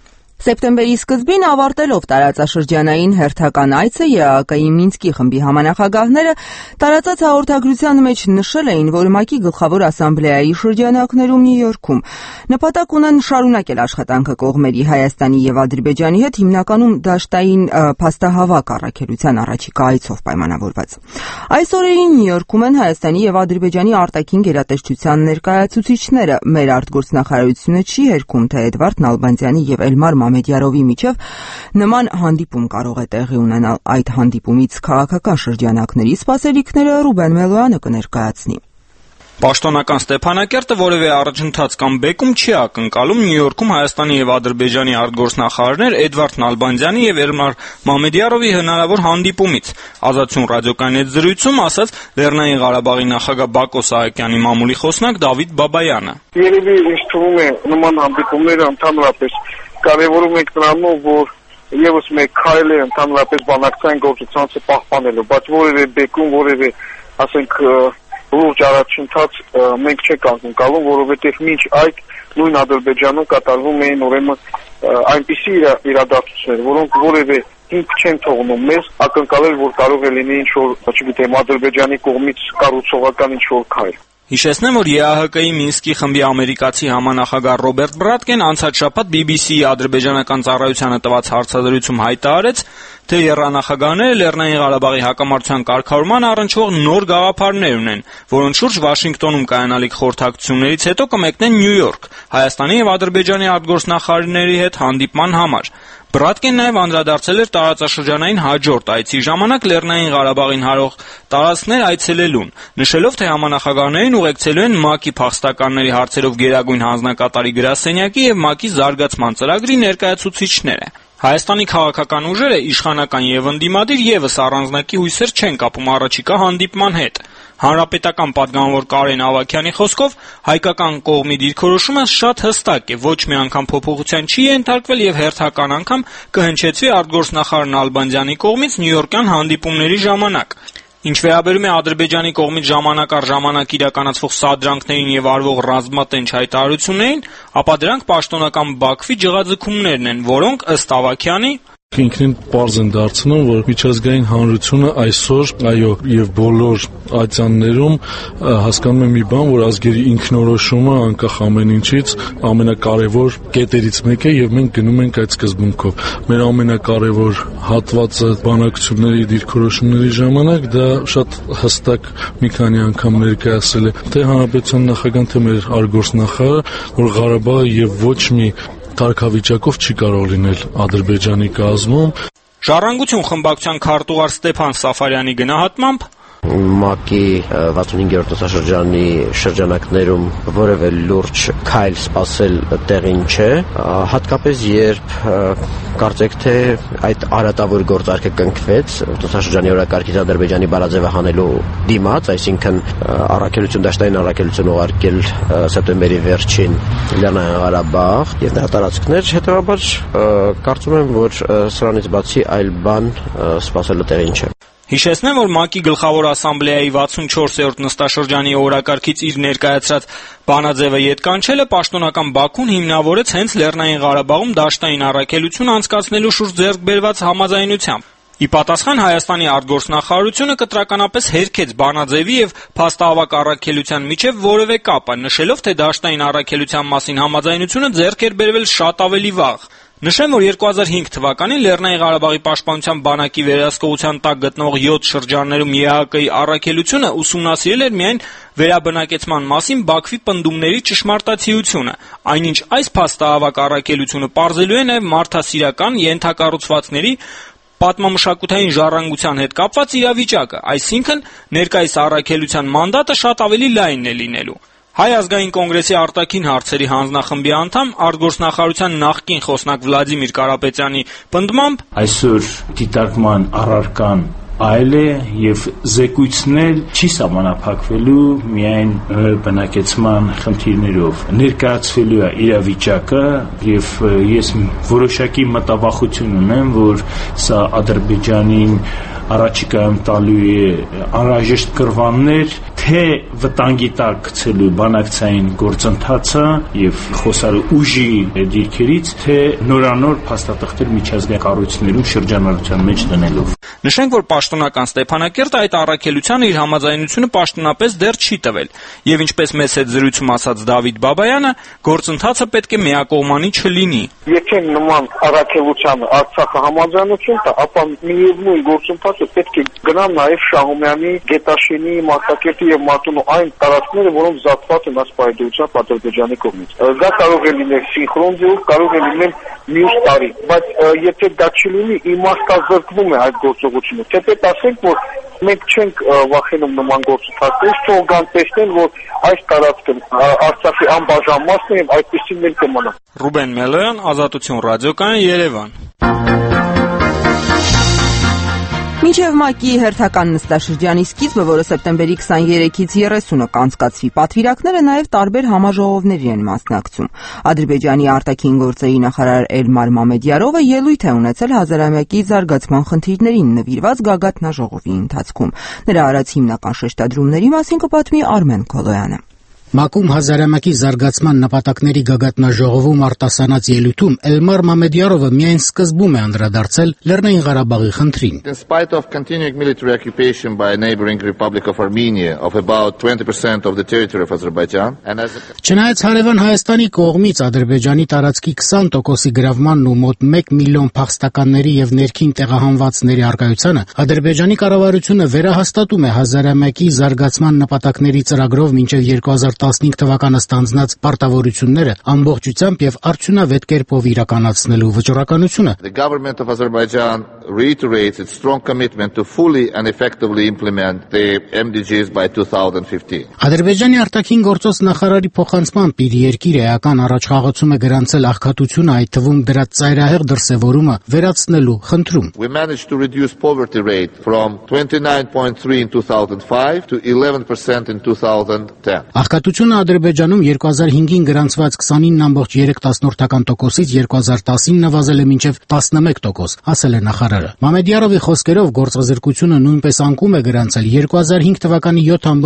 Սեպտեմբերի սկզբին ավարտելով տարածաշրջանային հերթական այցը ԵԱԿ-ի Մինսկի խմբի համանախագահները տարածած հաղորդագրության մեջ նշել էին, որ ՄԱԿ-ի գլխավոր ասամբլեայի շրջանակներում Նյու Յորքում նպատակ ունեն շարունակել աշխատանքը կողմերի Հայաստանի եւ Ադրբեջանի հետ հիմնականում դաշտային փաստահավաք առաքելության առաջիկա այցով պայմանավորված։ Այս օրերին Նյու Յորքում են Հայաստանի եւ Ադրբեջանի արտաքին գերատեսչության ներկայացուցիչները։ Մեր արտգործնախարարությունը չի հերքում, թե Էդվարդ Նալբանդյանի եւ Էլմար Մամեդյարովի միջև նման հանդիպում կարող է տեղի ունենալ։ Այդ հանդիպումից քաղաքական շրջանակների սպասելիքները Ռուբեն Մելոյանը կներկայացնի։ Պաշտոնական Ստեփանակերտը որևէ առաջընթաց կամ բեկում չի ակնկալում Նյու Յորքում Հայաստանի եւ Ադրբեջանի արտգործնախարարներ Էդվարդ Նալբանդյանի եւ Էլմար Մամեդյարովի հնարավոր հանդիպումից։ Ազատություն ռադիոկայանի հետ զրույցում ասաց Լեռնային Ղարաբաղի նախագահ Բակո Սահակյանի մամուլի խոսնակ Դավիթ Բաբայանը։ Երևի ինձ թվում է նման հանդիպումները ընդհանրապես կարևորում ենք նրանով, որ եւս մեկ քայլ է ընդհանրապես բանակցային գործընթացը պահպանելու, բայց որևէ բեկում, որևէ, ասենք, լուրջ առաջընթաց մենք չենք ակնկալում, որովհետև մինչ այդ նույն Ադրբեջանում կատարվում էին ուրեմն այնպիսի իրադարձություններ, որոնք որևէ հիմք չեն թողնում մեզ ակնկալել, որ կարող է լինի ինչ-որ, չգիտեմ, Ադրբեջանի կողմից կառուցողական ինչ-որ քայլ։ Հիշեցնեմ, որ ԵԱՀԿ-ի Մինսկի խմբի ամերիկացի համանախագահ Ռոբերտ Բրատկեն անցած շաբաթ BBC-ի ադրբեջանական ծառայությանը տված հարցազրույցում հայտարարեց, թե եռանախագահները Լեռնային Ղարաբաղի հակամարտության կարգավորման առնչվող նոր գաղափարներ ունեն, որոնց շուրջ Վաշինգտոնում կայանալիք խորհրդակցություններից հետո կմեկնեն Նյու Յորք Հայաստանի եւ Ադրբեջանի արտգործնախարարների հետ հանդիպման համար։ Բրատկեն նաև անդրադարձել էր տարածաշրջանային հաջորդ այցի ժամանակ Լեռնային Ղարաբաղին հարող տարածքներ այցելելուն, նշելով, թե համանախագահներին ուղեկցելու են ՄԱԿ-ի փախստականների հարցերով գերագույն հանձնակատարի գրասենյակի եւ ՄԱԿ-ի զարգացման ծրագրի ներկայացուցիչները։ Հայաստանի քաղաքական ուժերը իշխանական եւ ընդդիմադիր եւս առանձնակի հույսեր չեն կապում առաջիկա հանդիպման հետ։ Հանրապետական պատգամավոր Կարեն Ավագյանի խոսքով հայկական կողմի դիրքորոշումը շատ հստակ է, ոչ մի անգամ փոփոխության չի ենթարկվել եւ հերթական անգամ կհնչեցվի արտգործնախարար Նալբանդյանի կողմից նյույորքյան հանդիպումների ժամանակ։ Ինչ վերաբերում է Ադրբեջանի կողմից ժամանակ առ ժամանակ իրականացվող սադրանքներին եւ արվող ռազմատենչ հայտարարություններին, ապա դրանք պաշտոնական Բաքվի ջղաձգումներն են, որոնք ըստ Ավագյանի ինքնին պարզ են դարձնում, որ միջազգային հանրությունը այսօր, այո, եւ բոլոր ատյաններում հասկանում է մի բան, որ ազգերի ինքնորոշումը անկախ ամեն ինչից ամենակարևոր կետերից մեկը եւ մենք գնում ենք այդ սկզբունքով։ Մեր ամենակարևոր հատվածը բանակցությունների դիրքորոշումների ժամանակ դա շատ հստակ մի քանի անգամ ներկայացել է թե հանրապետության նախագահան, թե մեր արտգործնախարարը, որ Ղարաբաղը եւ ոչ մի կարգավիճակով չի կարող լինել Ադրբեջանի կազմում։ Ժառանգություն խմբակցության քարտուղար Ստեփան Սաֆարյանի գնահատմամբ ՄԱԿ-ի 65-րդ նստաշրջանի շրջանակներում որևէ լուրջ քայլ սպասել տեղին չէ, հատկապես երբ կարծեք թե այդ արատավոր գործարքը կնքվեց նստաշրջանի օրակարգից Ադրբեջանի բանաձևը հանելու դիմաց, այսինքն դաշտային առաքելություն ուղարկել սեպտեմբերի վերջին Լեռնային Ղարաբաղ եւ նրա տարածքներ, հետեւաբար կարծում եմ, որ սրանից բացի այլ բան սպասելը տեղին չէ։ Հիշեցնեմ, որ ՄԱԿ-ի գլխավոր ասամբլեայի 64-րդ նստաշրջանի օրակարգից իր ներկայացրած բանաձևը ետ կանչելը պաշտոնական Բաքուն հիմնավորեց հենց Լեռնային Ղարաբաղում դաշտային առաքելություն անցկացնելու շուրջ ձեռք բերված համաձայնությամբ։ Ի պատասխան Հայաստանի արտգործնախարարությունը կտրականապես հերքեց բանաձևի եւ փաստահավաք առաքելության միջև որևէ կապ, նշելով, թե դաշտային առաքելության մասին համաձայնությունը ձեռք էր բերվել շատ ավելի վաղ։ Նշեմ, որ 2005 թվականին Լեռնային Ղարաբաղի պաշտպանության բանակի վերահսկողության տակ գտնվող 7 շրջաններում ԵԱՀԿ-ի առաքելությունը ուսումնասիրել էր միայն վերաբնակեցման մասին Բաքվի պնդումների ճշմարտացիությունը, այնինչ այս փաստահավաք առաքելությունը պարզելու է նաև մարդասիրական ենթակառուցվածքների պատմամշակութային ժառանգության հետ կապված իրավիճակը, այսինքն ներկայիս առաքելության մանդատը շատ ավելի լայն է լինելու։ Հայ ազգային կոնգրեսի արտաքին հարցերի հանձնախմբի անդամ արտգործնախարարության նախկին խոսնակ Վլադիմիր Կարապետյանի պնդմամբ այսօր դիտարկման առարկան այլ է եւ զեկույցներ չի սահմանափակվելու միայն բնակեցման խնդիրներով, ներկայացվելու է իրավիճակը եւ ես որոշակի մտավախություն ունեմ, որ սա Ադրբեջանին առաջիկայում տալու է անհրաժեշտ կրվաններ, թե վտանգի տակ գցելու բանակցային գործընթացը եւ խոսալու ուժի դիրքերից, թե նորանոր փաստաթղթեր միջազգային կառույցներում շրջանառության մեջ դնելով։ Նշենք, որ պաշտոնական Ստեփանակերտը այդ առաքելությանը իր համաձայնությունը պաշտոնապես դեռ չի տվել, եւ ինչպես մեծ հետ զրույցում ասաց Դավիթ Բաբայանը, գործընթացը պետք է միակողմանի չլինի։ Եթե նման առաքելությանը Արցախը համաձայնություն տա, ապա միևնույն գործընթացը պետք է գնա նաեւ Շահումյանի, Գետաշենի, Մարտակերտի եւ Մարտունու այն տարածքները, որոնք զատված են այս պայմանությամբ Ադրբեջանի կողմից։ Դա կարող է լինել սինխրոն ձևով, կարող է լինել մյուս տարի, բայց եթե դա չլինի, իմաստազրկվում է այդ գործողությունը։ Թեպետ ասենք, որ մենք չենք վախենում նման գործընթացներից, թող գան տեսնեն, որ այս տարածքը Արցախի անբաժան մասն է եւ այդպեսին էլ կմնա։ Ռուբեն Մելոյան, Ազատություն ռադիոկայան, Երևան։ Մինչև ՄԱԿ-ի հերթական նստաշրջանի սկիզբը, որը սեպտեմբերի 23-ից 30-ը կանցկացվի, պատվիրակները նաև տարբեր համաժողովների են մասնակցում։ Ադրբեջանի արտաքին գործերի նախարար Էլմար Մամեդյարովը ելույթ է ունեցել հազարամյակի զարգացման խնդիրներին նվիրված գագաթնաժողովի ընթացքում։ Նրա արած հիմնական շեշտադրումների մասին կպատմի Արմեն Քոլոյանը։ ՄԱԿ-ում հազարամյակի զարգացման նպատակների գագաթնաժողովում արտասանած ելույթում Էլմար Մամեդյարովը միայն սկզբում է անդրադարձել Լեռնային Ղարաբաղի խնդրին։ In spite of continuing military occupation by a neighboring Republic of Armenia of about 20% of the territory of Azerbaijan and as Չնայած հարևան Հայաստանի կողմից Ադրբեջանի տարածքի 20%-ի գրավմանն ու մոտ 1 միլիոն փախստականների եւ ներքին տեղահանվածների առկայությանը, Ադրբեջանի կառավարությունը վերահաստատում է հազարամյակի զարգացման նպատակների ծրագրով մինչև 2015 թվականը ստանձնած պարտավորությունները ամբողջությամբ եւ արդյունավետ կերպով իրականացնելու վճռականությունը։ The government of Azerbaijan reiterates its strong commitment to fully and effectively implement the MDGs by 2015. Ադրբեջանի արտաքին գործոս նախարարի փոխանցմամբ իր երկիր էական առաջխաղացում է գրանցել աղքատությունը, այդ թվում դրա ծայրահեղ դրսևորումը վերացնելու խնդրում։ We managed to reduce poverty rate from 29.3 in 2005 to 11% in 2010. Աղքատությունը Ադրբեջանում 2005-ին գրանցված 29.3%-ից 2010-ին նվազել է մինչև 11%, ասել է նախարարը։ Մամեդյարովի խոսքերով գործազրկությունը նույնպես անկում է գրանցել 2005 թվականի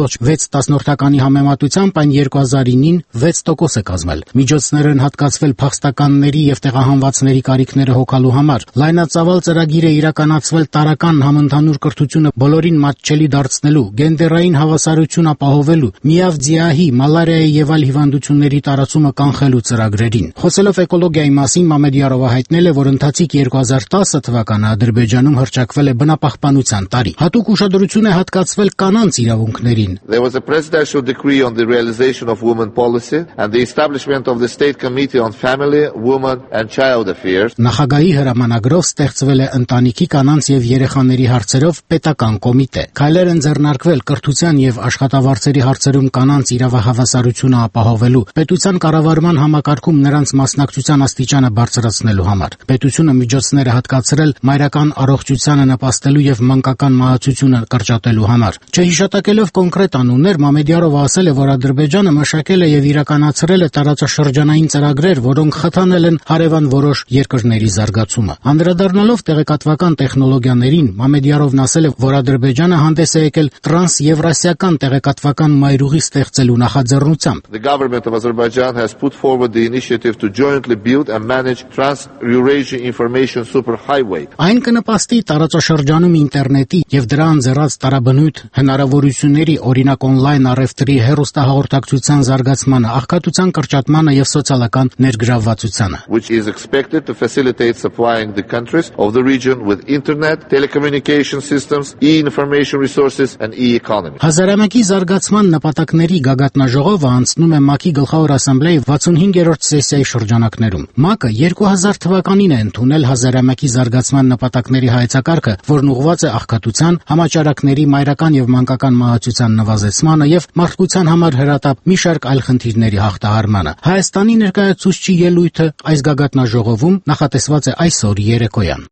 7.6%-ի համեմատությամբ այն 2009-ին 6% է կազմել։ Միջոցներ են հատկացվել փախստականների եւ տեղահանվածների կարիքները հոգալու համար։ Լայնածավալ ծրագիր է իրականացվել տարրական համընդհանուր կրթությունը բոլորին մատչելի դարձնելու, գենդերային հավասարություն ապահովելու, միավձիահի, մալարիայի եւ այլ հիվանդությունների տարածումը կանխելու ծրագրերին։ Խոսելով էկոլոգիայի մասին Մամեդյարովը հայտնել է, որ ընթացիկ 2010 թվականը Ադրբեջանում հռչակվել է բնապահպանության տարի։ Հատուկ ուշադրություն է հատկացվել կանանց իրավունքներին։ There was a presidential decree on the realization of women policy and the establishment of the State Committee on Family, Women and Child Affairs. Նախագահի հրամանագրով ստեղծվել է ընտանիքի, կանանց եւ երեխաների հարցերով պետական կոմիտե։ Քայլեր են ձեռնարկվել կրթության եւ աշխատավարձերի հարցերում կանանց իրավահավասարությունը ապահովելու, պետության կառավարման համակարգում նրանց մասնակցության աստիճանը բարձրացնելու համար։ Պետությունը միջոցներ է հատկացրել մայրական առողջությանը նպաստելու եւ մանկական մահացությունը կրճատելու համար։ Չհիշատակելով կոնկրետ անուններ, Մամեդյարովը ասել է, որ Ադրբեջանը մշակել է եւ իրականացրել է տարածաշրջանային ծրագրեր, որոնք խթանել են հարևան որոշ երկրների զարգացումը։ Անդրադառնալով տեղեկատվական տեխնոլոգիաներին, Մամեդյարովն ասել է, որ Ադրբեջանը հանդես է եկել տրանսեվրասիական տեղեկատվական մայրուղի ստեղծելու նախաձեռնությամբ։ The government of Azerbaijan has put forward the initiative to jointly build and manage Trans-Eurasia Information Superhighway. Այն կնպաստի տարածաշրջանում ինտերնետի եւ դրա անձեռած տարաբնույթ հնարավորությունների, օրինակ on-line առևտրի, հեռուստահաղորդակցության զարգացմանը, աղքատության կրճատմանը եւ սոցիալական ներգրավվածությանը, which is expected to facilitate supplying the countries of the region with internet, telecommunication systems, e-information resources and e-economy. Հազարամյակի զարգացման նպատակների գագաթնաժողովը անցնում է ՄԱԿ-ի գլխավոր ասամբլեի 65-րդ սեսիայի շրջանակներում։ ՄԱԿ-ը 2000 թվականին է ընդունել հազարամյակի զարգացման նպատակների հայեցակարգը, որն ուղղված է աղքատության, համաճարակների, մայրական եւ մանկական մահացության նվազեցմանը եւ մարդկության համար հրատապ մի շարք այլ խնդիրների հաղթահարմանը։ Հայաստանի ներկայացուցչի ելույթը այս գագաթնաժողովում նախատեսված է այսօր երեկոյան։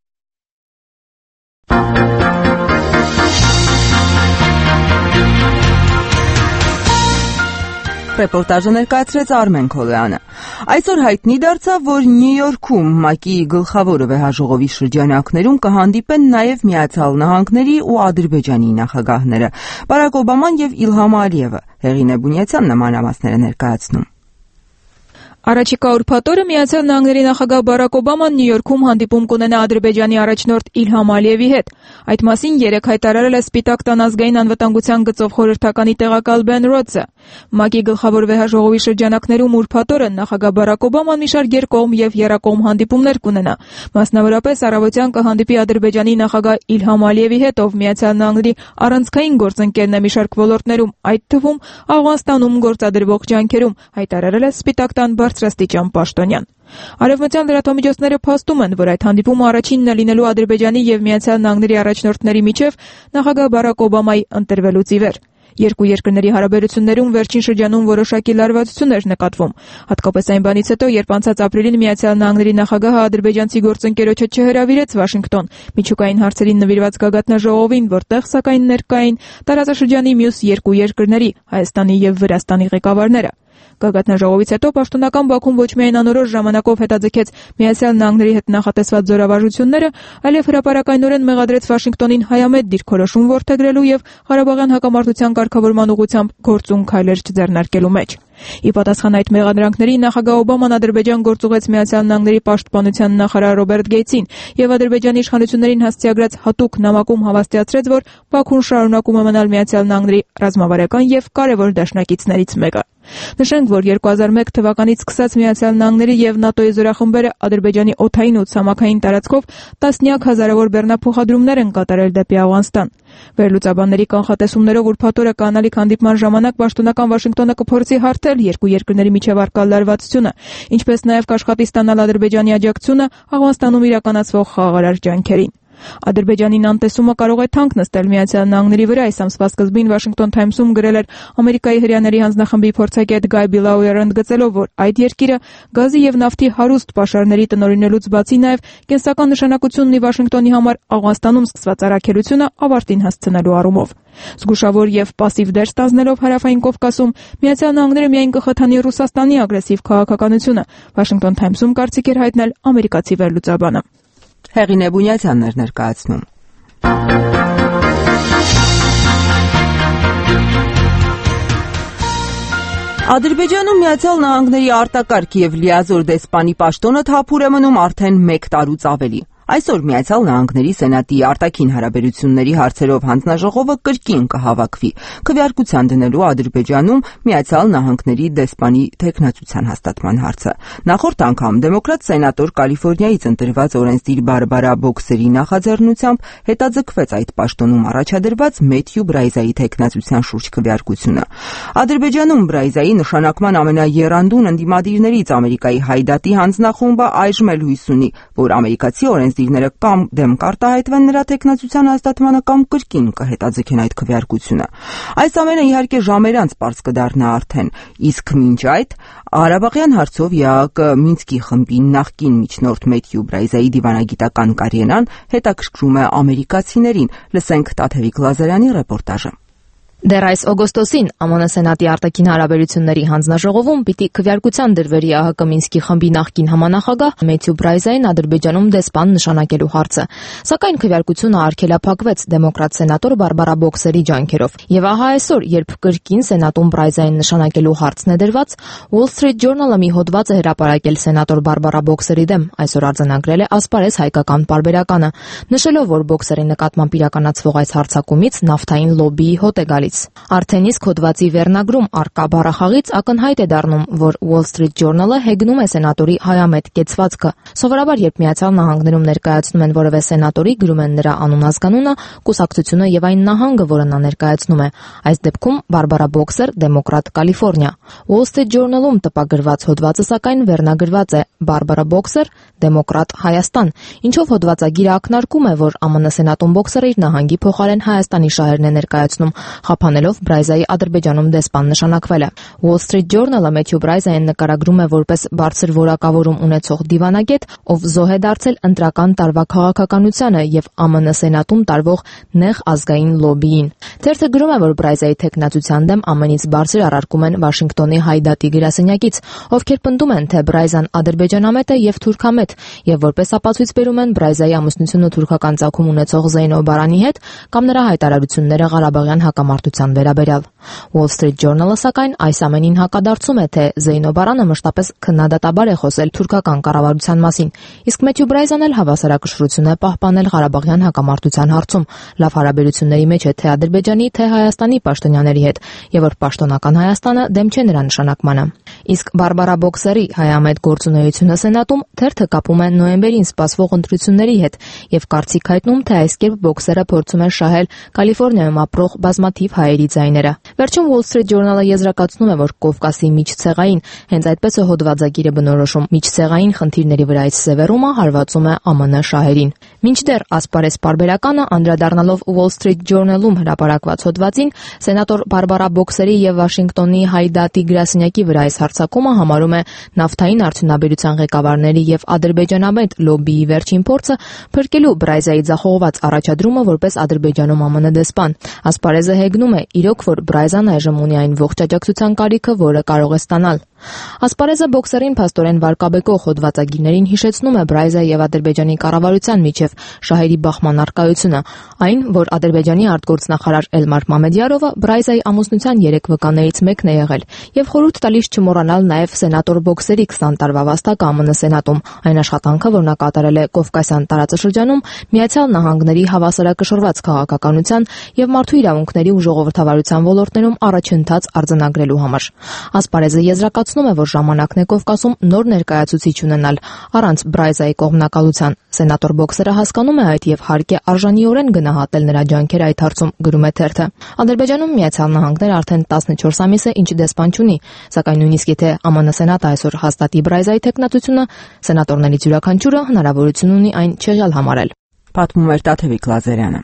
Ռեպորտաժը ներկայացրեց Արմեն Քոլյանը։ Այսօր հայտնի դարձավ, որ Նյու Յորքում ՄԱԿ-ի գլխավոր վեհաժողովի շրջանակներում կհանդիպեն նաև Միացյալ Նահանգների ու Ադրբեջանի նախագահները Բարակ Օբաման եւ Իլհամ Ալիևը։ Հեղինե Բունյացյանն մանրամասները ներկայացնում։ Առաջիկա ուրբաթ օրը Միացյալ Նահանգների նախագահ Բարակ Օբաման Նյու Յորքում հանդիպում կունենա Ադրբեջանի առաջնորդ Իլհամ Ալիևի հետ։ Այդ մասին երեկ հայտարարել է Սպիտակ տան ազգային անվտանգության գծով խորհրդականի տեղակալ Բեն Ռոդսը։ ՄԱԿ-ի գլխավոր վեհաժողովի շրջանակներում ուրբաթ օրը նախագահ Բարակ Օբաման մի շարք երկկողմ եւ եռակողմ հանդիպումներ կունենա։ Մասնավորապես առավոտյան կհանդիպի Ադրբեջանի նախագահ Իլհամ Ալիևի հետ, ով Միացյալ Նահանգների առանցքային գործընկերն է մի շարք ոլորտներում, այդ թվում Աֆղանստանում գործադրվող ջանքերում, հայտարարել է Սպիտակ տան բարձրաստիճան պաշտոնյան։ Արևմտյան լրատվամիջոցները փաստում են, որ այդ հանդիպումը առաջինն է լինելու Ադրբեջանի եւ Միացյալ Նահանգների առաջնորդների միջև նախագահ Բարակ Օբամայի ընտրվելուց ի վեր։ Երկու երկրների հարաբերություններում վերջին շրջանում որոշակի լարվածություն էր նկատվում, հատկապես այն բանից հետո, երբ անցած ապրիլին Միացյալ Նահանգների նախագահը ադրբեջանցի գործընկերոջը չհրավիրեց Վաշինգտոն միջուկային հարցերին նվիրված գագաթնաժողովին, որտեղ սակայն ներկա էին տարածաշրջանի մյուս երկու երկրների՝ Հայաստանի եւ Վրաստանի ղեկավարները։ Գագաթնաժողովից հետո պաշտոնական Բաքուն ոչ միայն անորոշ ժամանակով հետաձգեց Միացյալ Նահանգների հետ նախատեսված զորավարժությունները, այլև հրապարակայնորեն մեղադրեց Վաշինգտոնին հայամետ դիրքորոշում որդեգրելու եւ Ղարաբաղյան հակամարտության կարգավորման ուղղությամբ գործուն քայլեր չձեռնարկելու մեջ։ Ի պատասխան այդ մեղադրանքների նախագահ Օբաման Ադրբեջան գործուղեց Միացյալ Նահանգների պաշտպանության նախարար Ռոբերտ Գեյթսին եւ Ադրբեջանի իշխանություններին հասցեագրած հատուկ նամակում հավաստիացրեց, որ Բաքուն շարունակում է մնալ Միացյալ Նահանգների ռազմավարական եւ կարեւոր դաշնակիցներից մեկը։ Նշենք, որ 2001 թվականից սկսած Միացյալ Նահանգների եւ ՆԱՏՕ-ի զորախմբերը Ադրբեջանի օդային ու ցամաքային տարածքով տասնյակ հազարավոր բեռնափոխադրումներ են կատարել դեպի Աֆղանստան։ Վերլուծաբանների կանխատեսումներով ուրբաթ օրը կանալիք հանդիպման ժամանակ պաշտոնական Վաշինգտոնը կփորձի հարթել երկու երկրների միջև առկա լարվածությունը, ինչպես նաև կաշխատի ստանալ Ադրբեջանի աջակցությունը Աֆղանստանում իրականացվող խաղաղարար ջանքերին։ Ադրբեջանին անտեսումը կարող է թանկ նստել Միացյալ Նահանգների վրա, այս ամսվա սկզբին Washington Times-ում գրել էր Ամերիկայի հրեաների հանձնախմբի փորձագետ Գայ Բիլաուերն ընդգծելով, որ այդ երկիրը գազի եւ նավթի հարուստ պաշարների տնօրինելուց բացի նաեւ կենսական նշանակություն ունի Վաշինգտոնի համար Աֆղանստանում սկսված առաքելությունը ավարտին հասցնելու առումով։ Զգուշավոր եւ պասիվ դեր ստանձնելով Հարավային Կովկասում Միացյալ Նահանգները միայն կխթանի Ռուսաստանի ագրեսիվ քաղաքականությունը, Washington Times-ում կարծիք էր հայտնել ամերիկացի վերլուծաբանը։ Հեղինե Բունյացյանն էր ներկայացնում։ Ադրբեջանում Միացյալ Նահանգների արտակարգ եւ լիազոր դեսպանի պաշտոնը թափուր է մնում արդեն 1 տարուց ավելի։ Այսօր Միացյալ Նահանգների Սենատի արտաքին հարաբերությունների հարցերով հանձնաժողովը կրկին կհավաքվի քվեարկության դնելու Ադրբեջանում Միացյալ Նահանգների դեսպանի թեկնածության հաստատման հարցը։ Նախորդ անգամ դեմոկրատ սենատոր Կալիֆոռնիայից ընտրված օրենսդիր Բարբարա Բոքսերի նախաձեռնությամբ հետաձգվեց այդ պաշտոնում առաջադրված Մեթյու Բրայզայի թեկնածության շուրջ քվեարկությունը։ Ադրբեջանում Բրայզայի նշանակման ամենաեռանդուն ընդդիմադիրներից Ամերիկայի Հայդատի հանձնախումբը այժմ էլ հույս ունի, որ ամերիկացի օրենսդիրները կամ դեմ կարտահայտվեն նրա թեկնածության հաստատմանը կամ կրկին կհետաձգեն այդ քվեարկությունը։ Այս ամենը իհարկե ժամեր անց պարզ կդառնա արդեն, իսկ մինչ այդ Ղարաբաղյան հարցով ԵԱՀԿ Մինսկի խմբի նախկին միջնորդ Մեթյու Բրայզայի դիվանագիտական կարիերան հետաքրքրում է ամերիկացիներին։ Լսենք Տաթևիկ Լազարյանի ռեպորտաժը։ Դեռ այս օգոստոսին ԱՄՆ Սենատի արտաքին հարաբերությունների հանձնաժողովում պիտի քվեարկության դրվեր ԵԱՀԿ Մինսկի խմբի նախկին համանախագահ Մեթյու Բրայզային Ադրբեջանում դեսպան նշանակելու հարցը, սակայն քվեարկությունը արգելափակվեց դեմոկրատ սենատոր Բարբարա Բոքսերի ջանքերով։ Եվ ահա այսօր, երբ կրկին Սենատում Բրայզային նշանակելու հարցն է դրված, Wall Street Journal-ը մի հոդված է հրապարակել սենատոր Բարբարա Բոքսերի դեմ, այսօր արձանագրել է ասպարեզ հայկական պարբերականը, նշելով, որ Բոքսերի նկատմամբ իրականացվող այս հարձակումից նավթային լոբբիի հոտ է գալիս։ Արդեն իսկ հոդվածի վերնագրում առկա բառախաղից ակնհայտ է դառնում, որ Wall Street Journal-ը հեգնում է սենատորի հայամետ կեցվածքը։ Սովորաբար, երբ Միացյալ Նահանգներում ներկայացնում են որևէ սենատորի, գրում են նրա անուն-ազգանունը, կուսակցությունը եւ այն նահանգը, որը նա ներկայացնում է։ Այս դեպքում Բարբարա Բոքսեր, դեմոկրատ, Կալիֆոռնիա։ Wall Street Journal-ում տպագրված հոդվածը սակայն վերնագրված է Բարբարա Բոքսեր, դեմոկրատ, Հայաստան, ինչով հոդվածագիրը ակնարկում է, որ ԱՄՆ Սենատում Բոքսերը իր նահանգի փոխարեն Հայաստանի շահերն է ներկայացնում, խափանելով Բրայզայի Ադրբեջանում դեսպան նշանակվելը։ Wall Street Journal-ը Մեթյու Բրայզային նկարագրում է որպես բարձր որակավորում ունեցող դիվանագետ, ով զոհ է դարձել ընտրական տարվա քաղաքականությանը եւ ԱՄՆ Սենատում տարվող նեղ ազգային լոբբիին։ Թերթը գրում է, որ Բրայզայի թեկնածության դեմ ամենից բարձր առարկում են Վաշինգտոնի հայդատի գրասենյակից, ովքեր պնդում են, թե Բրայզան ադրբեջանամետ է եւ թուրքամետ, եւ որպես ապացույց բերում են Բրայզայի ամուսնությունը թուրքական ծագում ունեցող Զեյնո Բարանի հետ կամ նրա հայտարարությունները Ղարաբաղյան հակամարտության վերաբերյալ։ Wall Street Journal-ը սակայն այս ամենին հակադարձում է, թե Զեյնո Բարանը մշտապես քննադատաբար է խոսել թուրքական կառավարության մասին, իսկ Մեթյու Բրայզան էլ հավասարակշռություն է պահպանել Ղարաբաղյան հակամարտության հարցում, լավ հարաբերությունների մեջ է թե Ադրբեջանի, թե Հայաստանի պաշտոնյաների հետ, եւ որ պաշտոնական Հայաստանը դեմ չէ նրա նշանակմանը։ Իսկ Բարբարա Բոքսերի հայամետ գործունեությունը Սենատում թերթը կապում է նոյեմբերին սպասվող ընտրությունների հետ եւ կարծիք հայտնում, թե այս կերպ Բոքսերը փորձում է շահել Կալիֆոռնիայում ապրող բազմաթիվ հայերի ձայները։ Վերջում Wall Street Journal-ը եզրակացնում է, որ Կովկասի միջցեղային, հենց այդպես է հոդվածագիրը բնորոշում, միջցեղային խնդիրների վրայից սևեռումը հարվածում է ԱՄՆ շահերին։ Մինչդեռ ասպարեզ պարբերականը անդրադառնալով Wall Street Journal-ում հրապարակված հոդվածին, սենատոր Բարբարա Բոքսերի եւ Վաշինգտոնի հայդատի գրասենյակի վրա այս հարձակումը համարում է նավթային արդյունաբերության ղեկավարների եւ ադրբեջանամետ լոբբիի վերջին փորձը փրկելու Բրայզայի ձախողված առաջադրումը որպես Ադրբեջանում ԱՄՆ դեսպան։ Ասպարեզը հեգնում է, իրոք որ Բրայզան այժմ ունի այն ողջ աջակցության կարիքը, որը կարող է ստանալ։ Ասպարեզը Բոքսերին փաստորեն վարկաբեկող հոդվածագիրներին հիշեցնում է Բրայզայի եւ Ադրբեջանի կառավարության միջև շահերի բախման առկայությունը, այն, որ Ադրբեջանի արտգործնախարար Էլմար Մամեդյարովը Բրայզայի ամուսնության 3 վկաներից մեկն է եղել, եւ խորհուրդ տալիս չմոռանալ նաեւ սենատոր Բոքսերի 20 տարվա վաստակը ԱՄՆ Սենատում, այն աշխատանքը, որ նա կատարել է Կովկասյան տարածաշրջանում Միացյալ Նահանգների հավասարակշռված քաղաքականության եւ մարդու իրավունքների ու ժողովրդավարության ոլորտներում առաջընթաց արձանագրելու համար։ Ասպարեզը եզրակացնում է, որ ժամանակն է Կովկասում նոր ներկայացուցիչ ունենալ առանց Բրայզայի կողմնակալության։ Սենատոր Բոքսերը հասկանում է այդ եւ հարկ է արժանիորեն գնահատել նրա ջանքերը այդ հարցում, գրում է թերթը։ Ադրբեջանում Միացյալ Նահանգները արդեն 14 ամիս է ինչ դեսպան չունի, սակայն նույնիսկ եթե ԱՄՆ Սենատը այսօր հաստատի Բրայզայի թեկնածությունը, սենատորներից յուրաքանչյուրը հնարավորություն ունի այն չեղյալ համարել։ Պատմում էր Տաթևիկ Լազարյանը։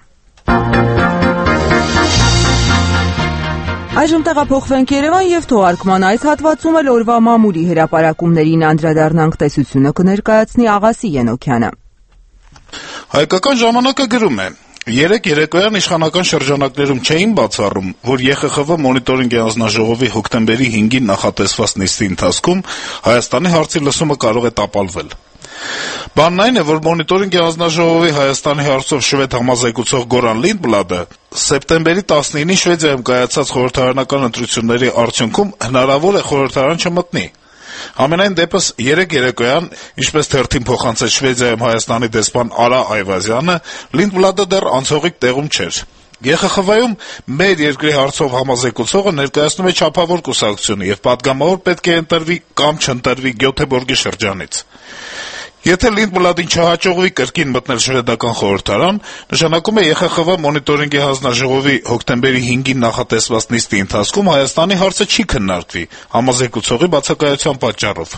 Այժմ տեղափոխվենք Երևան եւ թողարկման այս հատվածում էլ օրվա մամուլի հրապարակումներին անդրադառնանք, տեսությունը կներկայացնի Աղասի Ենոքյանը։ Հայկական ժամանակը գրում է. Երեկ երեկոյան իշխանական շրջանակներում չէին բացառում, որ ԵԽԽՎ մոնիտորինգի հանձնաժողովի հոկտեմբերի 5-ին նախատեսված նիստի ընթացքում Հայաստանի հարցի լսումը կարող է տապալվել։ Բանն այն է, որ մոնիտորինգի հանձնաժողովի Հայաստանի հարցով շվեդ համազեկուցող Գորան Լինդբլադը սեպտեմբերի 19-ին Շվեդիայում կայացած խորհրդարանական ընտրությունների արդյունքում հնարավոր է խորհրդարան չմտնի։ Ամենայն դեպս երեկ երեկոյան, ինչպես թերթին փոխանցեց Շվեդիայում Հայաստանի դեսպան Արա Այվազյանը, Լինդբլադը դեռ անցողիկ տեղում չէր։ ԵԽԽՎ-ում մեր երկրի հարցով համազեկուցողը ներկայացնում է չափավոր կուսակցություն եւ պատգամավոր պետք է ընտրվի կամ չընտրվի Գյոթեբորգի շրջանից։ Եթե Լինդբլադին չհաջողվի կրկին մտնել շվեդական խորհրդարան, նշանակում է ԵԽԽՎ մոնիտորինգի հանձնաժողովի հոկտեմբերի 5-ին նախատեսված նիստի ընթացքում Հայաստանի հարցը չի քննարկվի համազեկուցողի բացակայության պատճառով։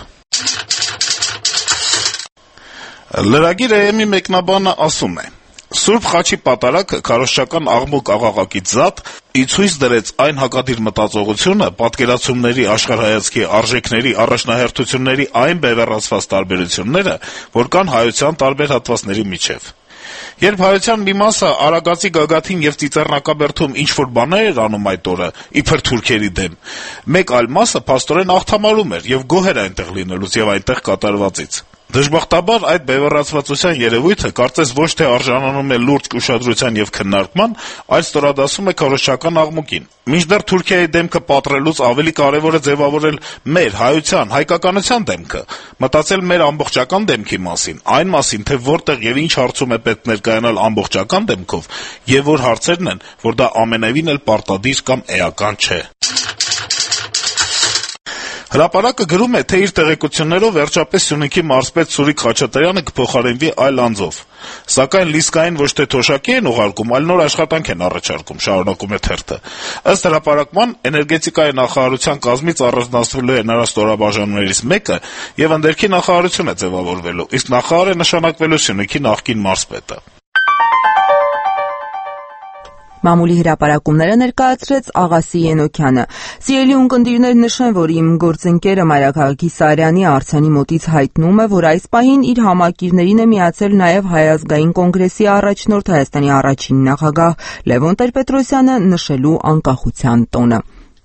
Լրագիր AM-ի մեկնաբանը ասում է. Սուրբ Խաչի պատարագը քարոզչական աղմուկ աղաղակից զատ ի ցույց դրեց այն հակադիր մտածողությունը, պատկերացումների, աշխարհայացքի, արժեքների, առաջնահերթությունների այն բևեռացված տարբերությունները, որ կան հայության տարբեր հատվածների միջև։ Երբ հայության մի մասը Արագածի գագաթին եւ Ծիծեռնակաբերդում ինչ-որ բաներ էր անում այդ օրը, իբր թուրքերի դեմ, մեկ այլ մասը փաստորեն աղթամարում էր եւ գոհ էր այնտեղ լինելուց եւ այնտեղ կատարվածից։ Դժբախտաբար այդ բևեռացվածության երևույթը կարծես ոչ թե արժանանում է լուրջ ուշադրության եւ քննարկման, այլ ստորադասում է քարոզչական աղմուկին։ Մինչդեռ Թուրքիայի դեմքը պատռելուց ավելի կարեւոր է ձեւավորել մեր հայության, հայկականության դեմքը, մտածել մեր ամբողջական դեմքի մասին, այն մասին, թե որտեղ եւ ինչ հարցում է պետք ներկայանալ ամբողջական դեմքով, եւ որ հարցերն են, որ դա ամենևին էլ պարտադիր կամ էական չէ։ Հրապարակը գրում է, թե իր տեղեկություններով վերջապես Սյունիքի մարզպետ Սուրիկ Խաչատրյանը կփոխարինվի այլ անձով։ Սակայն լիսկային ոչ թե թոշակի են ուղարկում, այլ նոր աշխատանք են առաջարկում, շարունակում է թերթը։ Ըստ հրապարակման, էներգետիկայի նախարարության կազմից առանձնացվելու է նրա ստորաբաժանումներից մեկը եւ ընդերքի նախարարություն է ձեւավորվելու, իսկ նախարար է նշանակվելու Սյունիքի նախկին մարզպետը։ Մամուլի հրապարակումները ներկայացրեց Աղասի Ենոքյանը։ Սիրելի ունկնդիրներ, նշեն, որ իմ գործընկերը մայրաքաղաքի Սարյանի Արցանի մոտից հայտնում է, որ այս պահին իր համակիրներին է միացել նաև Հայ ազգային կոնգրեսի առաջնորդ Հայաստանի առաջին նախագահ Լևոն Տեր-Պետրոսյանը նշելու անկախության տոնը։